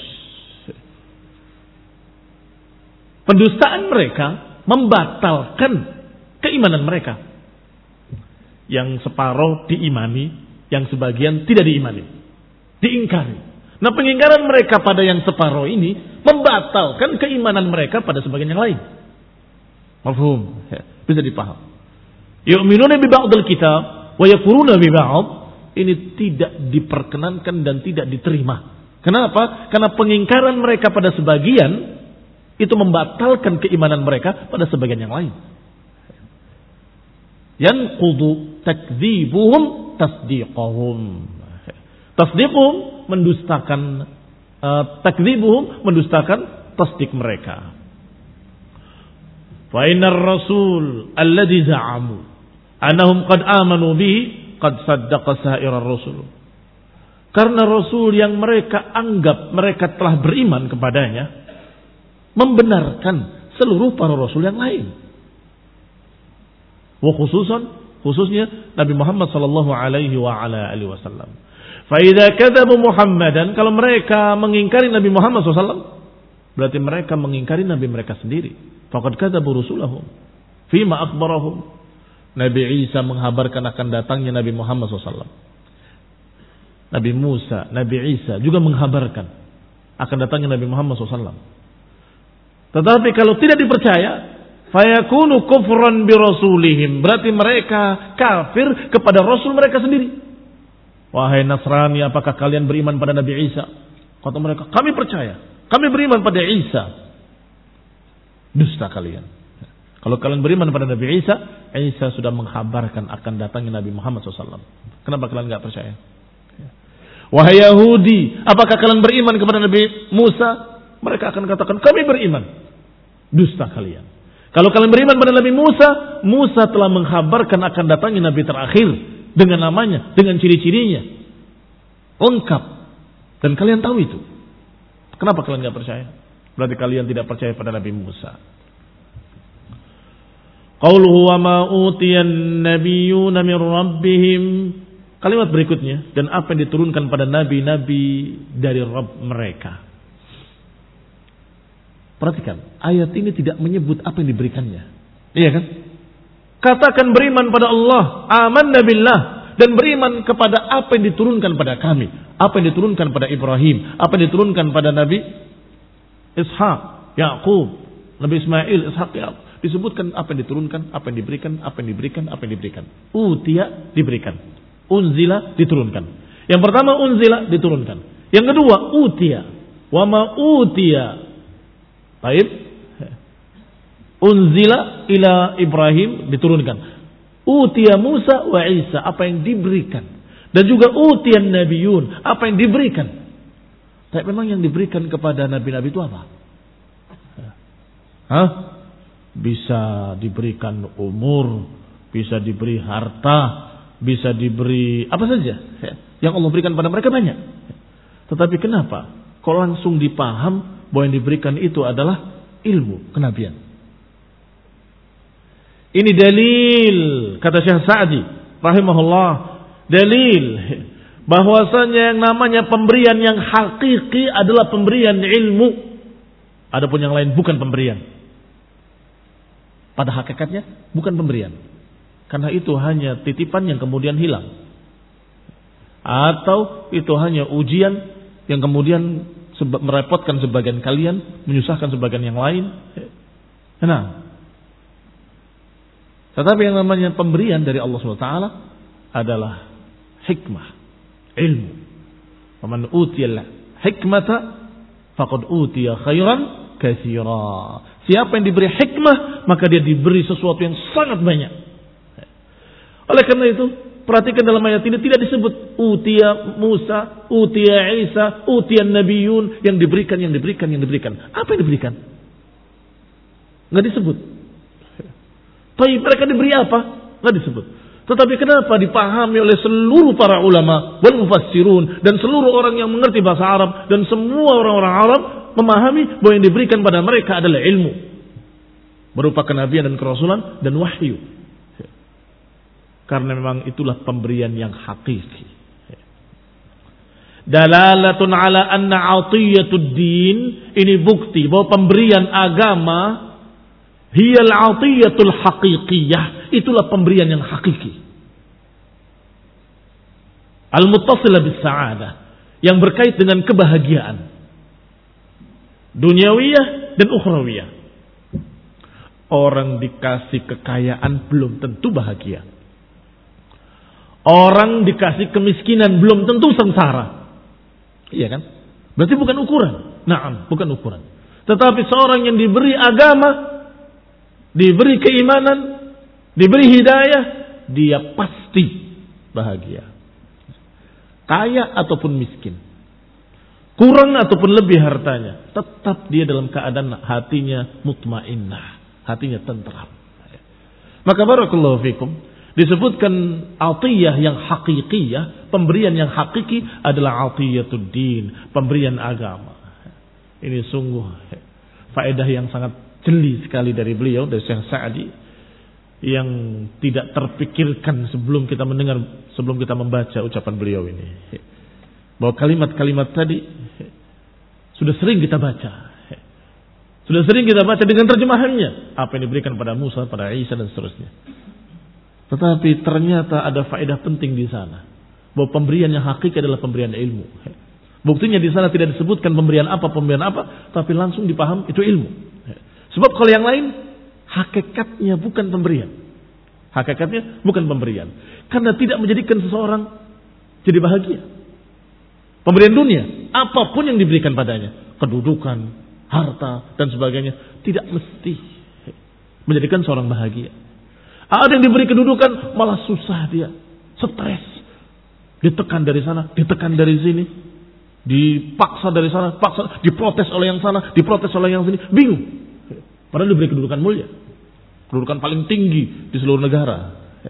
Pendustaan mereka membatalkan keimanan mereka. Yang separuh diimani, yang sebagian tidak diimani. Diingkari. Nah, pengingkaran mereka pada yang separuh ini membatalkan keimanan mereka pada sebagian yang lain. Mafhum? Bisa dipaham. Yu'minuna bi ba'dil kitab wa yakfuruna bi ba'd, ini tidak diperkenankan dan tidak diterima. Kenapa? Karena pengingkaran mereka pada sebagian itu membatalkan keimanan mereka pada sebagian yang lain. Yanqudu takdzibuhum tasdiqahum. Tasdiquhum mendustakan, takdzibuhum mendustakan tasdik mereka. Fa innar rasul alladhi za'amu annahum qad amanu bihi qad saddaqa sa'irar rusul. Karena rasul yang mereka anggap mereka telah beriman kepadanya membenarkan seluruh para rasul yang lain. Wa khususnya Nabi Muhammad sallallahu alaihi wa ala alihi wasallam. Fa idza kadzabu Muhammadan, kalau mereka mengingkari Nabi Muhammad SAW, berarti mereka mengingkari Nabi mereka sendiri. Faqad kadzabu rusulahum fima akhbarahum. Nabi Isa menghabarkan akan datangnya Nabi Muhammad SAW. Nabi Musa, Nabi Isa juga menghabarkan akan datangnya Nabi Muhammad SAW. Tetapi kalau tidak dipercaya, fayakunu kufran bi rasulihim, berarti mereka kafir kepada rasul mereka sendiri. Wahai Nasrani, apakah kalian beriman pada Nabi Isa? Kata mereka, kami percaya, kami beriman pada Isa. Dusta kalian. Kalau kalian beriman pada Nabi Isa, Isa sudah menghabarkan akan datangnya Nabi Muhammad SAW. Kenapa kalian enggak percaya? Wahai Yahudi, apakah kalian beriman kepada Nabi Musa? Mereka akan katakan, kami beriman. Dusta kalian. Kalau kalian beriman pada Nabi Musa, Musa telah menghabarkan akan datangnya Nabi terakhir dengan namanya, dengan ciri-cirinya, lengkap. Dan kalian tahu itu. Kenapa kalian tidak percaya? Berarti kalian tidak percaya pada Nabi Musa. Qauluhu wa ma utiyan nabiyyuna min rabbihim. Kalimat berikutnya, dan apa yang diturunkan pada nabi-nabi dari Rabb mereka. Perhatikan, ayat ini tidak menyebut apa yang diberikannya. Iya kan? Katakan beriman pada Allah, amanna billah, dan beriman kepada apa yang diturunkan pada kami, apa yang diturunkan pada Ibrahim, apa yang diturunkan pada Nabi Ishaq, Yaqub, Nabi Ismail, Ishaq, Yaqub. Disebutkan apa yang diturunkan, apa yang diberikan, apa yang diberikan, apa yang diberikan. Utiya diberikan, unzila diturunkan. Yang pertama unzila diturunkan. Yang kedua utiya, wa ma utiya. Baik. Unzila ila Ibrahim diturunkan. Utiya Musa wa Isa, apa yang diberikan. Dan juga utiyan nabiyun, apa yang diberikan. Tapi memang yang diberikan kepada nabi-nabi itu apa? Hah? Bisa diberikan umur, bisa diberi harta, bisa diberi apa saja. Yang Allah berikan pada mereka banyak. Tetapi kenapa? Kok langsung dipaham bahwa yang diberikan itu adalah ilmu kenabian? Ini dalil, kata Syekh Sa'di rahimahullah, dalil bahwasanya yang namanya pemberian yang hakiki adalah pemberian ilmu. Adapun yang lain bukan pemberian. Pada hakikatnya bukan pemberian. Karena itu hanya titipan yang kemudian hilang. Atau itu hanya ujian yang kemudian merepotkan sebagian kalian, menyusahkan sebagian yang lain. Nah, tetapi yang namanya pemberian dari Allah SWT adalah hikmah, ilmu. Faman utiyal hikmata faqad utiya khairan katsira. Siapa yang diberi hikmah, maka dia diberi sesuatu yang sangat banyak. Oleh karena itu, perhatikan dalam ayat ini tidak disebut utiya Musa, utiya Isa, utiya Nabiyun, yang diberikan. Apa yang diberikan? Enggak disebut. Tapi mereka diberi apa? Enggak disebut. Tetapi kenapa dipahami oleh seluruh para ulama wal mufassirun dan seluruh orang yang mengerti bahasa Arab dan semua orang-orang Arab memahami bahwa yang diberikan pada mereka adalah ilmu berupa kenabian dan kerasulan dan wahyu. Karena memang itulah pemberian yang hakiki. Dalalatun ala anna atiyatud din, ini bukti bahwa pemberian agama hiyal atiyatul haqiqiyah, itulah pemberian yang hakiki. Al-muttasilah bis sa'adah, yang berkait dengan kebahagiaan duniawiyah dan ukhrawiyah. Orang dikasih kekayaan belum tentu bahagia. Orang dikasih kemiskinan belum tentu sengsara. Iya kan? Berarti bukan ukuran. Naam, bukan ukuran. Tetapi seorang yang diberi agama, diberi keimanan, diberi hidayah, dia pasti bahagia. Kaya ataupun miskin, kurang ataupun lebih hartanya, tetap dia dalam keadaan hatinya mutmainnah, hatinya tentram. Maka barakallahu fikum, disebutkan atiyah yang hakikiyah, pemberian yang hakiki adalah atiyatud din, pemberian agama. Ini sungguh faedah yang sangat jeli sekali dari beliau, dari Syekh Sa'di, yang tidak terpikirkan sebelum kita mendengar, sebelum kita membaca ucapan beliau ini. Bahwa kalimat-kalimat tadi sudah sering kita baca. Sudah sering kita baca dengan terjemahannya. Apa yang diberikan pada Musa, pada Isa dan seterusnya. Tetapi ternyata ada faedah penting di sana. Bahwa pemberian yang hakiki adalah pemberian ilmu. Buktinya di sana tidak disebutkan pemberian apa, tapi langsung dipaham itu ilmu. Sebab kalau yang lain, hakikatnya bukan pemberian. Hakikatnya bukan pemberian. Karena tidak menjadikan seseorang jadi bahagia. Pemberian dunia, apapun yang diberikan padanya, kedudukan, harta, dan sebagainya, tidak mesti menjadikan seorang bahagia. Ada yang diberi kedudukan, malah susah dia, stres. Ditekan dari sana, ditekan dari sini, dipaksa dari sana, paksa, diprotes oleh yang sana, diprotes oleh yang sini, bingung. Padahal diberi kedudukan mulia, kedudukan paling tinggi di seluruh negara.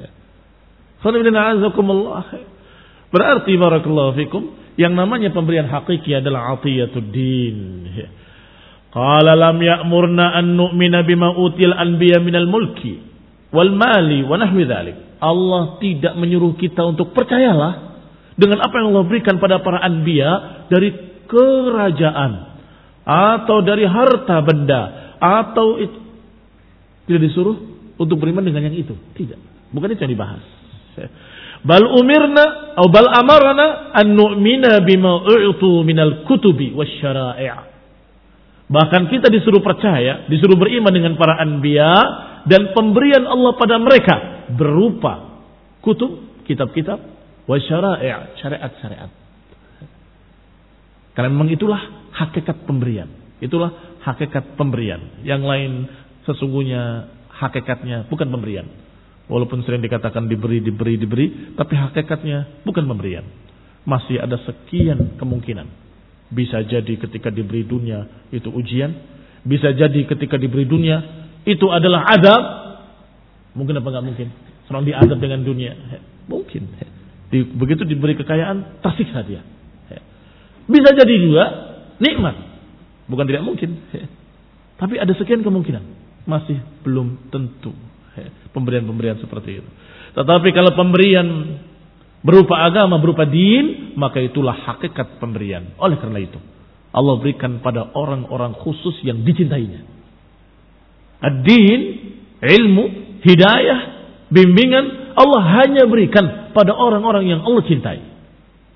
Berarti barakallahu fikum, yang namanya pemberian hakiki adalah atiyatud din. Qala lam ya'murna an nu'mina bima util anbiya minal mulki wal mali wa nahwi dzalik. Allah tidak menyuruh kita untuk percayalah dengan apa yang Allah berikan pada para anbiya dari kerajaan atau dari harta benda, atau itu tidak disuruh untuk beriman dengan yang itu. Tidak. Bukan itu yang dibahas. Bal umirna atau bal amarna an nu'mina bima u'tu minal kutubi wasyara'i'. Bahkan kita disuruh percaya, disuruh beriman dengan para anbiya dan pemberian Allah pada mereka berupa kutub, kitab-kitab, wasyara'i', syariat-syariat. Karena memang itulah hakikat pemberian. Itulah hakikat pemberian. Yang lain sesungguhnya hakikatnya bukan pemberian. Walaupun sering dikatakan diberi, tapi hakikatnya bukan pemberian. Masih ada sekian kemungkinan. Bisa jadi ketika diberi dunia itu ujian. Bisa jadi ketika diberi dunia itu adalah azab. Mungkin apa enggak mungkin? Seorang diazab dengan dunia. Mungkin. Begitu diberi kekayaan, tersiksa dia. Bisa jadi juga nikmat. Bukan tidak mungkin. Tapi ada sekian kemungkinan. Masih belum tentu pemberian-pemberian seperti itu. Tetapi kalau pemberian berupa agama, berupa din, maka itulah hakikat pemberian. Oleh karena itu, Allah berikan pada orang-orang khusus yang dicintainya. Ad-din, ilmu, hidayah, bimbingan, Allah hanya berikan pada orang-orang yang Allah cintai.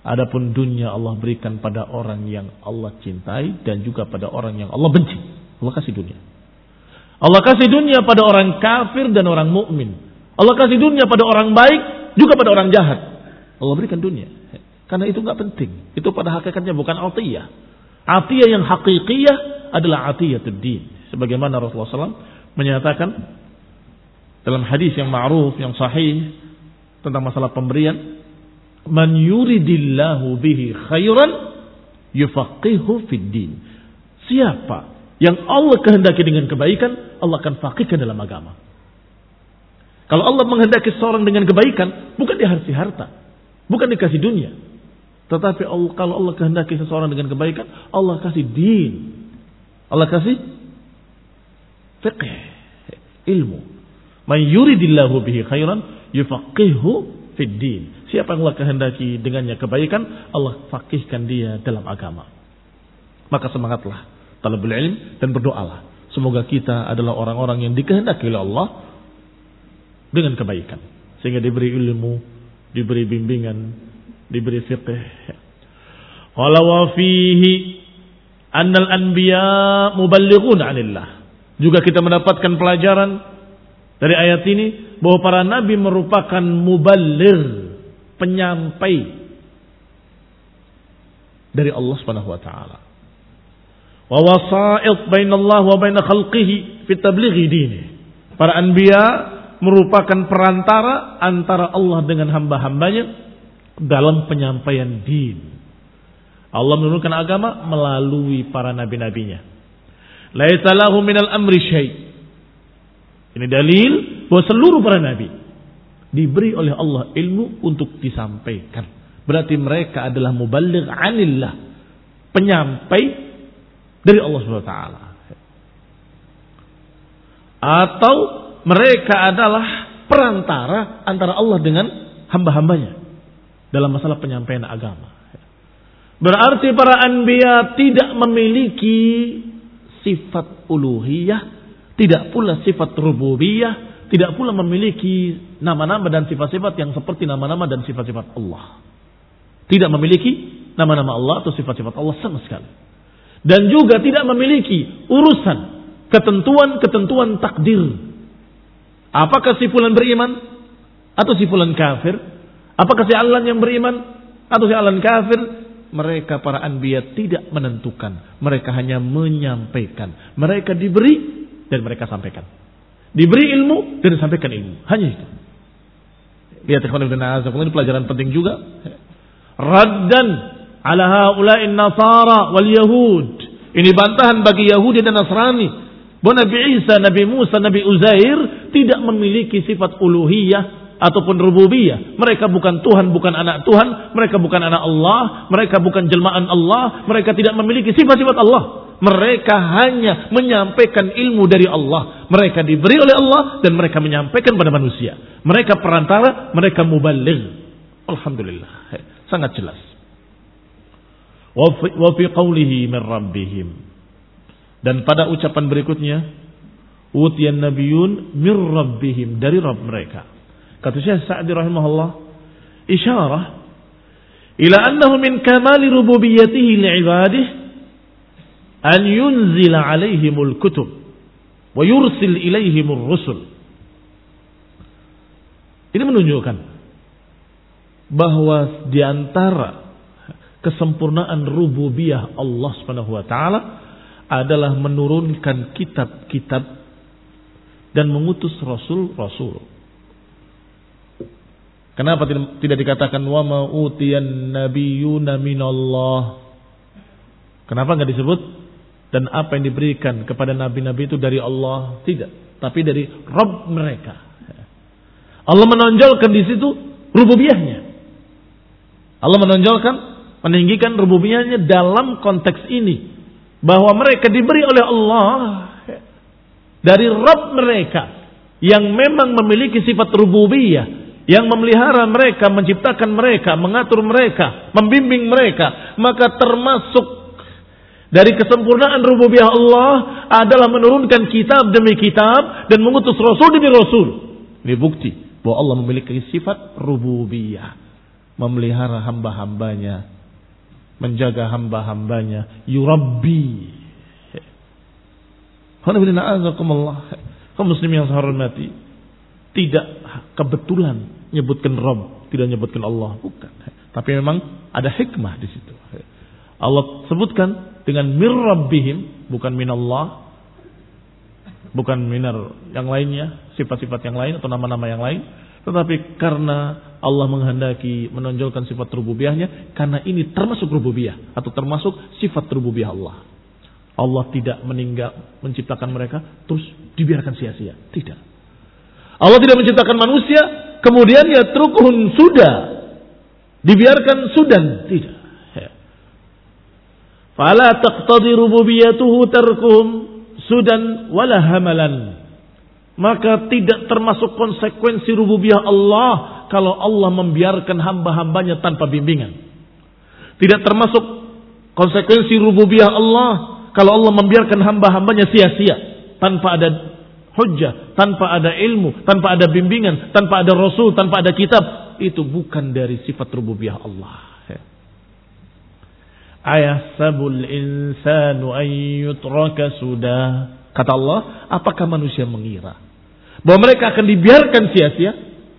Adapun dunia Allah berikan pada orang yang Allah cintai dan juga pada orang yang Allah benci. Allah kasih dunia. Allah kasih dunia pada orang kafir dan orang mukmin. Allah kasih dunia pada orang baik juga pada orang jahat. Allah berikan dunia. Karena itu enggak penting. Itu pada hakikatnya bukan atiyah. Atiyah yang hakikiyah adalah atiyatud din. Sebagaimana Rasulullah SAW menyatakan dalam hadis yang ma'ruf, yang sahih tentang masalah pemberian, man yuridillahu bihi khairan yufaqihu fid din. Siapa yang Allah kehendaki dengan kebaikan, Allah akan faqihkan dalam agama. Kalau Allah menghendaki seorang dengan kebaikan, bukan dia harus harta, bukan dikasih dunia. Tetapi kalau Allah kehendaki seseorang dengan kebaikan, Allah kasih din. Allah kasih fiqh, ilmu. Man yuridillahu bihi khairan yufaqihu fid din. Siapa yang Allah kehendaki dengannya kebaikan, Allah faqihkan dia dalam agama. Maka semangatlah talabul ilm dan berdoalah. Semoga kita adalah orang-orang yang dikehendaki oleh Allah dengan kebaikan. Sehingga diberi ilmu, diberi bimbingan, diberi fiqh. Qala wa fihi annal anbiya muballighun 'anillah. Juga kita mendapatkan pelajaran dari ayat ini bahwa para nabi merupakan muballigh, penyampai dari Allah Subhanahu wa taala. Wa wasa'id bainallah wa bain khalqihi fi tablighi dini. Para anbiya merupakan perantara antara Allah dengan hamba-hambanya dalam penyampaian din. Allah menurunkan agama melalui para nabi-nabinya. Laisa lahu minal amri syai'. Ini dalil bahwa seluruh para nabi diberi oleh Allah ilmu untuk disampaikan. Berarti mereka adalah muballigh 'anillah, penyampai dari Allah Subhanahu wa taala. Atau mereka adalah perantara antara Allah dengan hamba-hambanya dalam masalah penyampaian agama. Berarti para anbiya tidak memiliki sifat uluhiyah, tidak pula sifat rububiyah, tidak pula memiliki nama-nama dan sifat-sifat yang seperti nama-nama dan sifat-sifat Allah. Tidak memiliki nama-nama Allah atau sifat-sifat Allah sama sekali. Dan juga tidak memiliki urusan ketentuan-ketentuan takdir. Apakah si fulan beriman atau si fulan kafir? Apakah si alan yang beriman atau si alan kafir? Mereka para anbiya tidak menentukan. Mereka hanya menyampaikan. Mereka diberi dan mereka sampaikan. Diberi ilmu dan disampaikan ilmu. Hanya itu. Lihat ikhwan ibn a'azakumullah, ini pelajaran penting juga. Raddan ala haula'in nasara wal yahud. Ini bantahan bagi Yahudi dan Nasrani. Bahwa Nabi Isa, Nabi Musa, Nabi Uzair tidak memiliki sifat uluhiyah ataupun rububiyah. Mereka bukan Tuhan, bukan anak Tuhan. Mereka bukan anak Allah. Mereka bukan jelmaan Allah. Mereka tidak memiliki sifat-sifat Allah. Mereka hanya menyampaikan ilmu dari Allah. Mereka diberi oleh Allah dan mereka menyampaikan pada manusia. Mereka perantara, mereka muballigh. Alhamdulillah. Sangat jelas. Wa fi qawlihi min rabbihim. Dan pada ucapan berikutnya, utiyan nabiyun min rabbihim, dari Rabb mereka. Kata Syekh Sa'di rahimahullah, isyarah ila annahu min kamali rububiyyatihi li'ibadihi an yunzila alaihimul kutub wa yursil ilaihimur rusul. Ini menunjukkan bahwa di antara kesempurnaan rububiyah Allah Subhanahu wa taala adalah menurunkan kitab-kitab dan mengutus rasul-rasul. Kenapa tidak dikatakan wa ma utiyan nabiyyuna minallah? Kenapa enggak disebut dan apa yang diberikan kepada nabi-nabi itu dari Allah? Tidak, tapi dari Rabb mereka. Allah menonjolkan di situ rububiyahnya. Allah menonjolkan, meninggikan rububiyahnya dalam konteks ini, bahwa mereka diberi oleh Allah dari Rabb mereka yang memang memiliki sifat rububiyah, yang memelihara mereka, menciptakan mereka, mengatur mereka, membimbing mereka. Maka termasuk dari kesempurnaan rububiyah Allah adalah menurunkan kitab demi kitab dan mengutus rasul demi rasul. Ini bukti bahwa Allah memiliki sifat rububiyah. memelihara hamba-hambanya, menjaga hamba-hambanya, yurabbi. Kaum muslimin yang saya hormati, tidak kebetulan nyebutkan Rabb, tidak nyebutkan Allah, bukan. Tapi memang ada hikmah di situ. Allah sebutkan dengan mir rabbihim, bukan minallah, bukan minar yang lainnya, sifat-sifat yang lain atau nama-nama yang lain, tetapi karena Allah menghendaki menonjolkan sifat rububiyahnya, karena ini termasuk rububiyah atau termasuk sifat rububiyah Allah. Allah tidak menciptakan mereka terus dibiarkan sia-sia. Tidak. Allah tidak menciptakan manusia kemudian yatrukuhum sudah, dibiarkan sudan. Tidak. Fala taqtadi rububiyatuhu tarkuhum sudan wala hamalan. Maka tidak termasuk konsekuensi rububiyah Allah kalau Allah membiarkan hamba-hambanya tanpa bimbingan. Tidak termasuk konsekuensi rububiyah Allah kalau Allah membiarkan hamba-hambanya sia-sia, tanpa ada hujjah, tanpa ada ilmu, tanpa ada bimbingan, tanpa ada rasul, tanpa ada kitab. Itu bukan dari sifat rububiyah Allah. Ayahsabul insanu an yutraka sudah. Kata Allah, apakah manusia mengira bahwa mereka akan dibiarkan sia-sia?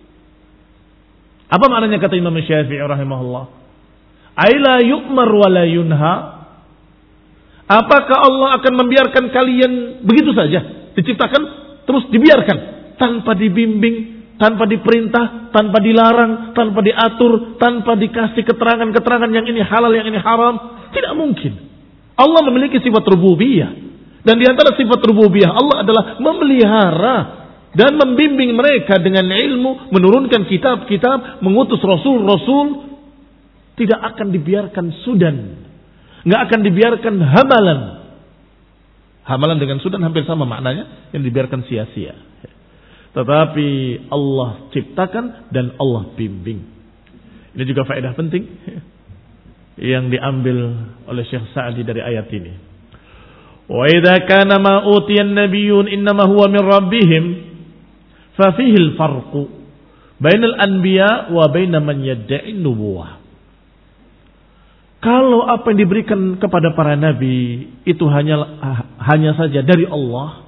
Apa maknanya kata Imam Syafi'i rahimahullah? Aila yu'mar wa la yunha. Apakah Allah akan membiarkan kalian begitu saja, diciptakan terus dibiarkan tanpa dibimbing, tanpa diperintah, tanpa dilarang, tanpa diatur, tanpa dikasih keterangan-keterangan yang ini halal, yang ini haram? Tidak mungkin. Allah memiliki sifat rububiyah, dan di antara sifat rububiyah Allah adalah memelihara dan membimbing mereka dengan ilmu, menurunkan kitab-kitab, mengutus rasul-rasul. Tidak akan dibiarkan sudan, nggak akan dibiarkan hamalan. Hamalan dengan sudan hampir sama maknanya, yang dibiarkan sia-sia. Tetapi Allah ciptakan dan Allah bimbing. Ini juga faedah penting yang diambil oleh Syekh Sa'di dari ayat ini. Wa idza kana ma utiyan nabiyyun innama huwa min rabbihim fa fihi al-farqu bainal anbiya wa bain man yad'i nubuwah. Kalau apa yang diberikan kepada para nabi itu hanya saja dari Allah,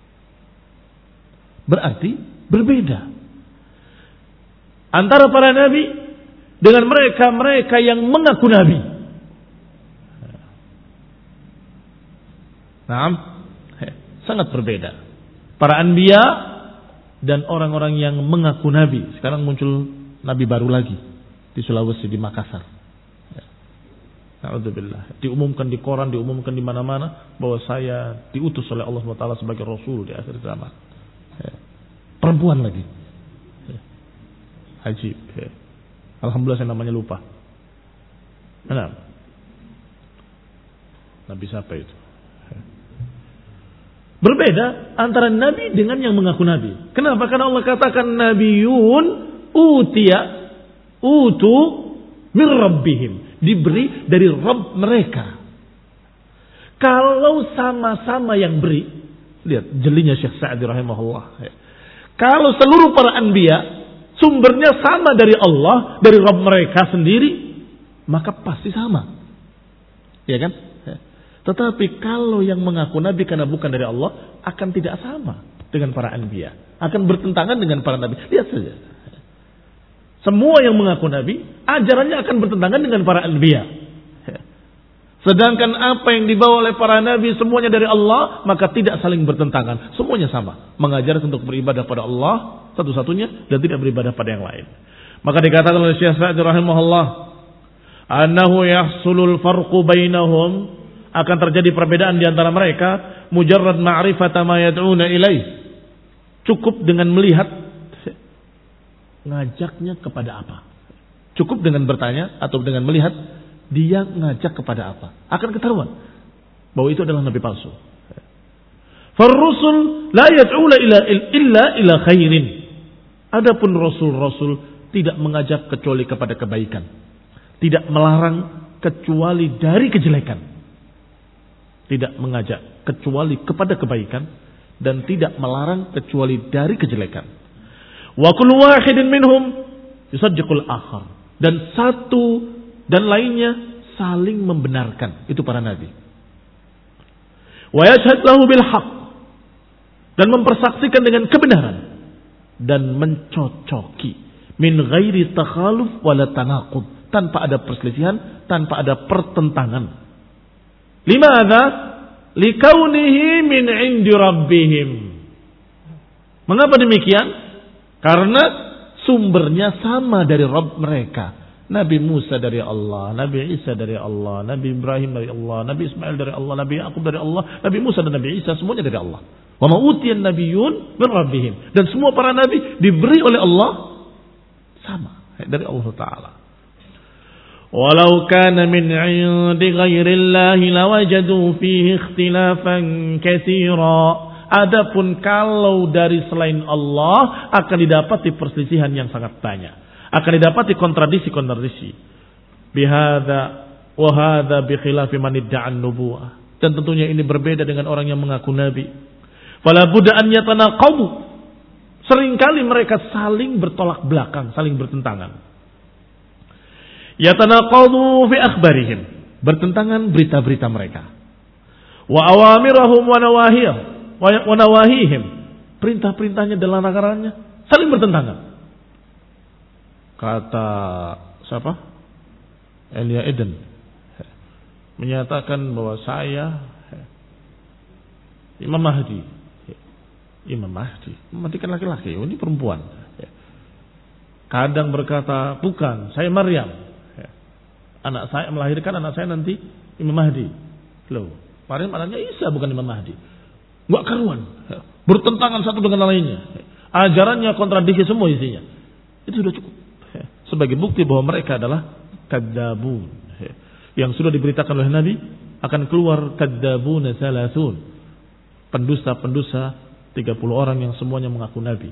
berarti berbeda antara para nabi dengan mereka yang mengaku nabi. Nah, sangat berbeda. Para anbiya dan orang-orang yang mengaku nabi. Sekarang muncul nabi baru lagi di Sulawesi, di Makassar. Alhamdulillah. Diumumkan di koran, diumumkan di mana-mana bahwa saya diutus oleh Allah SWT sebagai Rasul di akhir zaman. Perempuan lagi. Ajib. Alhamdulillah saya namanya lupa. Mana? Nabi siapa itu? Berbeda antara nabi dengan yang mengaku nabi. Kenapa? Karena Allah katakan nabiyun utu min rabbihim. Diberi dari Rabb mereka. Kalau sama-sama yang beri, lihat jelinya Syekh Sa'di rahimahullah. Kalau seluruh para anbiya sumbernya sama dari Allah, dari Rabb mereka sendiri, maka pasti sama. Ya kan? Tetapi kalau yang mengaku nabi karena bukan dari Allah, akan tidak sama dengan para anbiya. Akan bertentangan dengan para nabi. Lihat saja. Semua yang mengaku nabi, ajarannya akan bertentangan dengan para anbiya. Sedangkan apa yang dibawa oleh para nabi semuanya dari Allah, maka tidak saling bertentangan. Semuanya sama. Mengajarkan untuk beribadah pada Allah satu-satunya dan tidak beribadah pada yang lain. Maka dikatakan oleh Syekh Sa'di rahimahullah, annahu yahsulul farqu bainahum, akan terjadi perbedaan di antara mereka, mujarrad ma'rifata ma yad'una ilaih. Cukup dengan melihat ngajaknya kepada apa. Cukup dengan bertanya atau dengan melihat dia ngajak kepada apa. Akan ketahuan bahwa itu adalah nabi palsu. Farrusul la yad'una illa ila khairin. Adapun rasul-rasul tidak mengajak kecuali kepada kebaikan. Tidak melarang kecuali dari kejelekan. Tidak mengajak kecuali kepada kebaikan dan tidak melarang kecuali dari kejelekan. Wa kullu wahidin minhum yusaddiqul akhar. Dan satu dan lainnya saling membenarkan. Itu para nabi. Wa yashhad lahu bil haqq. Dan mempersaksikan dengan kebenaran. Dan mencocoki. Min ghairi takhaluf wala tanaqud. Tanpa ada perselisihan, tanpa ada pertentangan. Limadha? Likaunihi min indi rabbihim. Mengapa demikian? Karena sumbernya sama dari Rabb mereka. Nabi Musa dari Allah, Nabi Isa dari Allah, Nabi Ibrahim dari Allah, Nabi Ismail dari Allah, Nabi Yaqub dari Allah, Nabi Musa dan Nabi Isa semuanya dari Allah. Wa ma utiyan nabiyyun min rabbihim. Dan semua para nabi diberi oleh Allah sama dari Allah Ta'ala. Walau kana min 'indi ghairillahi lawajadu fihi ikhtilafan katsira. Adapun kalau dari selain Allah akan didapati perselisihan yang sangat banyak. Akan didapati kontradisi-kontradisi. Bihadza wa hadza bi khilafi man idda'an nubuwah. Dan tentunya ini berbeda dengan orang yang mengaku nabi. Fala budda an yatanaqabu. Seringkali mereka saling bertolak belakang, saling bertentangan. Yatanaqadu fi akhbarihim. Bertentangan berita-berita mereka. Wa awamirahum wa nawahihim. Perintah-perintahnya dan larangannya saling bertentangan. Kata siapa? Elia Eden menyatakan bahwa saya Imam Mahdi. Imam Mahdi kan laki-laki, ini perempuan. Kadang berkata, bukan, saya Maryam. Anak saya melahirkan anak saya nanti Imam Mahdi. Loh, Maryam anaknya Isa bukan Imam Mahdi. Enggak karuan. Bertentangan satu dengan lainnya. Ajarannya kontradiksi semua isinya. Itu sudah cukup. Sebagai bukti bahwa mereka adalah kadzabun. Yang sudah diberitakan oleh Nabi akan keluar kadzabuna salasun. Pendusta-pendusta 30 orang yang semuanya mengaku Nabi.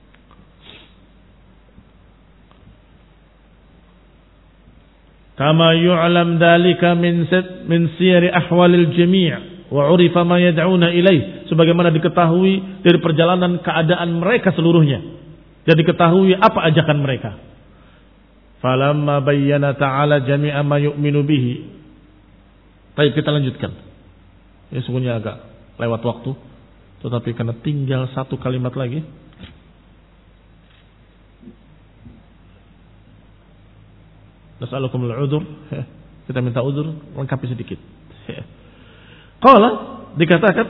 Kama yu'lam dalika min siyari ahwalil jami' wa 'urifa ma yad'una ilaih. Sebagaimana diketahui dari perjalanan keadaan mereka seluruhnya. Dan diketahui apa ajakan mereka. Falamma bayyana ta'ala jami'a ma yu'minu bihi. Baik, kita lanjutkan. Ini sungguhnya agak lewat waktu. Tetapi karena tinggal satu kalimat lagi. Nas'alukum al-'udhr. Kita minta udzur, lengkapi sedikit. Qala, dikatakan,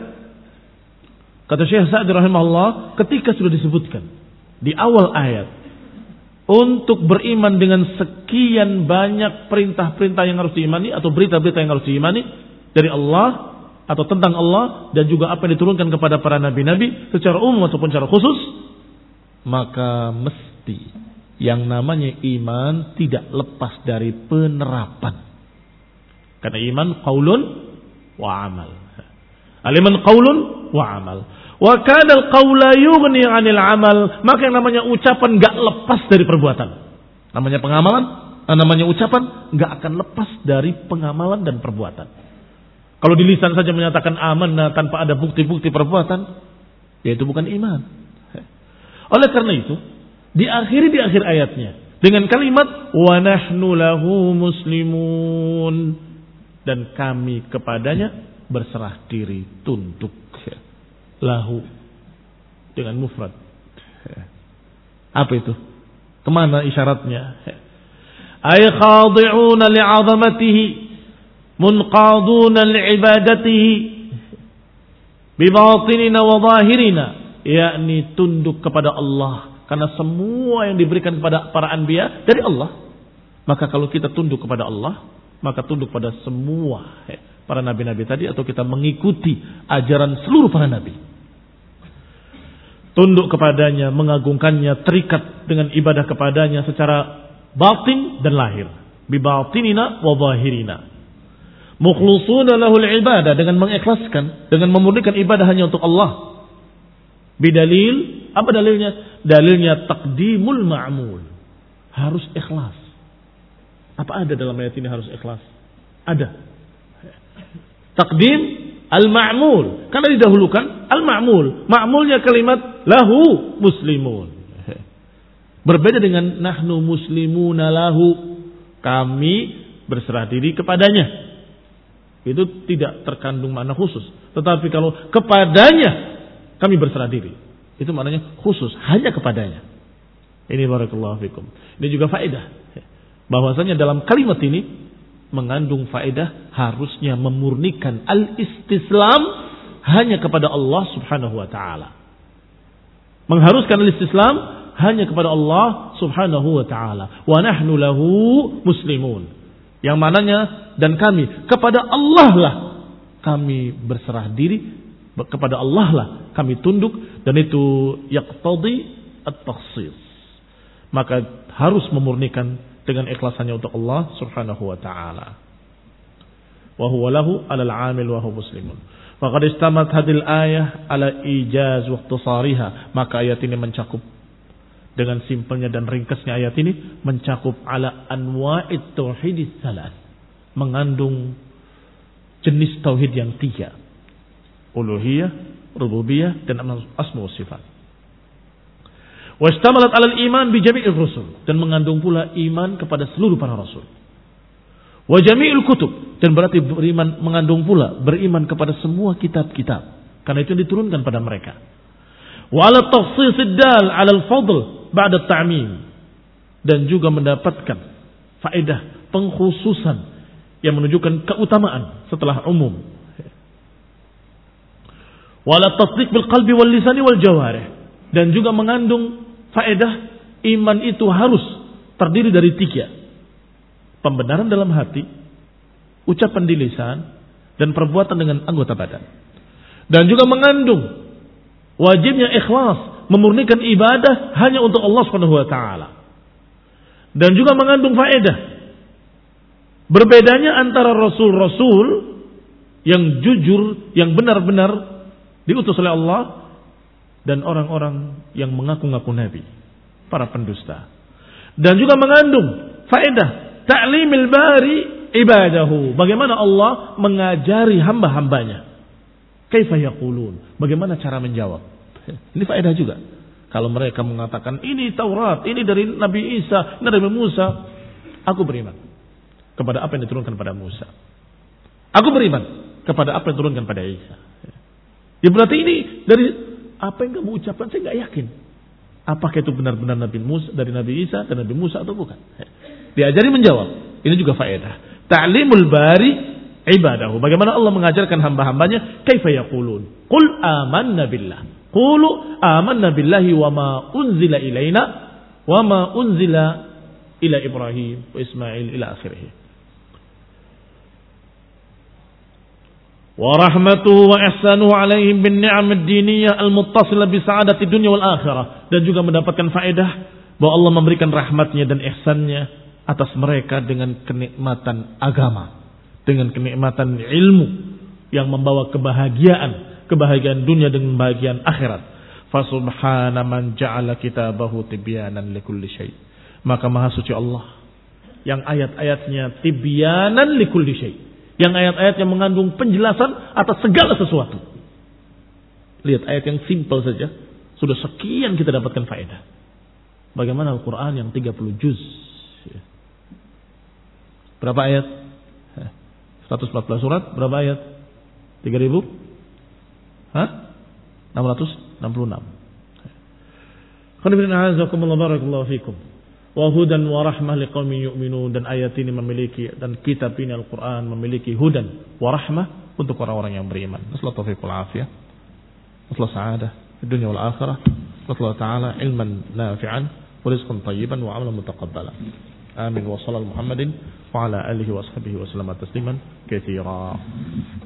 kata Syekh Sa'di rahimahullah, ketika sudah disebutkan di awal ayat untuk beriman dengan sekian banyak perintah-perintah yang harus diimani atau berita-berita yang harus diimani dari Allah atau tentang Allah dan juga apa yang diturunkan kepada para nabi-nabi secara umum ataupun secara khusus, maka mesti yang namanya iman tidak lepas dari penerapan. Karena iman qaulun wa amal. Al-iman qaulun wa amal. Wa kana al-qaula yughni 'anil amal, maka yang namanya ucapan enggak lepas dari perbuatan. Namanya pengamalan, namanya ucapan enggak akan lepas dari pengamalan dan perbuatan. Kalau di lisan saja menyatakan amanah tanpa ada bukti-bukti perbuatan, ya itu bukan iman. Oleh karena itu, diakhiri di akhir ayatnya dengan kalimat wa nahnu lahu muslimun, dan kami kepadanya berserah diri, tunduk. Lahu dengan mufrad. Apa itu? Kemana isyaratnya? Ay khadi'una li'azamatihi munqaduna li'ibadatihi bibatinina wa zahirina, yakni tunduk kepada Allah karena semua yang diberikan kepada para anbiya dari Allah. Maka kalau kita tunduk kepada Allah, maka tunduk pada semua para nabi-nabi tadi, atau kita mengikuti ajaran seluruh para nabi. Tunduk kepadanya, mengagungkannya, terikat dengan ibadah kepadanya secara batin dan lahir. Bibatinina wa zahirina. Mukhlusuna lahul ibadah, dengan mengikhlaskan, dengan memurnikan ibadah hanya untuk Allah. Bidalil, apa dalilnya? Dalilnya taqdimul ma'mul. Harus ikhlas. Apa ada dalam ayat ini harus ikhlas? Ada. Taqdim al-ma'mul, karena didahulukan al-ma'mul. Ma'mulnya kalimat lahu muslimun. Berbeda dengan nahnu muslimuna lahu, kami berserah diri kepadanya. Itu tidak terkandung makna khusus. Tetapi kalau kepadanya kami berserah diri, itu maknanya khusus, hanya kepadanya. Ini barakallahu fikum. Ini juga faedah. Bahwasanya dalam kalimat ini mengandung faedah harusnya memurnikan al-istislam hanya kepada Allah Subhanahu wa taala. Mengharuskan al-istislam hanya kepada Allah Subhanahu wa taala. Wa nahnu lahu muslimun. Yang mananya dan kami kepada Allah lah kami berserah diri, kepada Allah lah kami tunduk, dan itu yaqtadi at-takhsis. Maka harus memurnikan dengan ikhlasannya untuk Allah Subhanahu wa taala. Wa huwa lahu 'alal 'amil wa huwa muslimun. Faqad istamat hadhihi al-ayah 'ala ijaz wa ikhtisariha. Maka ayat ini mencakup, dengan simpelnya dan ringkasnya ayat ini mencakup ala anwa'it tauhid salat, mengandung jenis tauhid yang 3, uluhiyah, rububiyah, dan asma wa sifat. Wa istamalat 'ala al-iman bi jami'ir rusul, dan mengandung pula iman kepada seluruh para rasul. Wa jami'il kutub, dan berarti beriman mengandung pula beriman kepada semua kitab-kitab, karena itu diturunkan pada mereka. Wa 'ala at-takhsis ad-dal 'ala al-fadl ba'da at-ta'mim, dan juga mendapatkan faedah pengkhususan yang menunjukkan keutamaan setelah umum. Wa 'ala at-tasdiq bil qalbi wal lisani wal jawarih, dan juga mengandung faedah iman itu harus terdiri dari 3. Pembenaran dalam hati, ucapan di lisan, dan perbuatan dengan anggota badan. Dan juga mengandung wajibnya ikhlas, memurnikan ibadah hanya untuk Allah Subhanahu wa taala. Dan juga mengandung faedah berbedanya antara rasul-rasul yang jujur, yang benar-benar diutus oleh Allah, dan orang-orang yang mengaku-ngaku nabi, para pendusta. Dan juga mengandung faedah ta'limil bari ibadahu, bagaimana Allah mengajari hamba-hambanya. Kaifa yaqulun, bagaimana cara menjawab. Ini faedah juga. Kalau mereka mengatakan ini Taurat, ini dari Nabi Isa, ini dari Musa, aku beriman kepada apa yang diturunkan pada Musa. Aku beriman kepada apa yang diturunkan pada Isa. Ya berarti ini dari apa yang kamu ucapkan saya nggak yakin. Apakah itu benar-benar Nabi Musa, dari Nabi Isa dan Nabi Musa atau bukan? Diajari menjawab. Ini juga faedah. Ta'limul bari ibadahu. Bagaimana Allah mengajarkan hamba-hambanya? Kaifa yaqulun? Qul amanna billah. Qulu amanna billahi wa ma unzila ilaina wa ma unzila ila Ibrahim wa Ismail ila akhirih. Wa rahmatuhu wa ihsanuhu alaihim bin ni'amid diniyah al-muttasilah bi sa'adati dunya wal akhirah. Dan juga mendapatkan faedah bahwa Allah memberikan rahmatnya dan ihsannya atas mereka dengan kenikmatan agama, dengan kenikmatan ilmu yang membawa kebahagiaan dunia dan kebahagiaan akhirat. Fa subhana man ja'ala kitabahu tibyanan likulli syai'. Maka maha suci Allah yang ayat-ayatnya tibyanan likulli syai', yang ayat-ayat yang mengandung penjelasan atas segala sesuatu. Lihat ayat yang simpel saja sudah sekian kita dapatkan faedah. Bagaimana Al-Quran yang 30 juz? Berapa ayat? 114 surat, berapa ayat? 3000? 666. Barakallahu fikum. Wa hudan wa rahmah liqaumin yu'minun, dan ayat ini memiliki, dan kitab ini Al-Quran memiliki hudan wa rahmah untuk orang-orang yang beriman. Nasallahu taufiq wal afiyah. Nasallahu sa'adah di dunia wal akhirah. Nasallahu ta'ala ilman nafi'an wa rizqan tayyiban wa amalan mutaqabbalan. Amin wa sallallahu Muhammadin wa ala alihi wa ashabihi wa sallama tasliman katsira.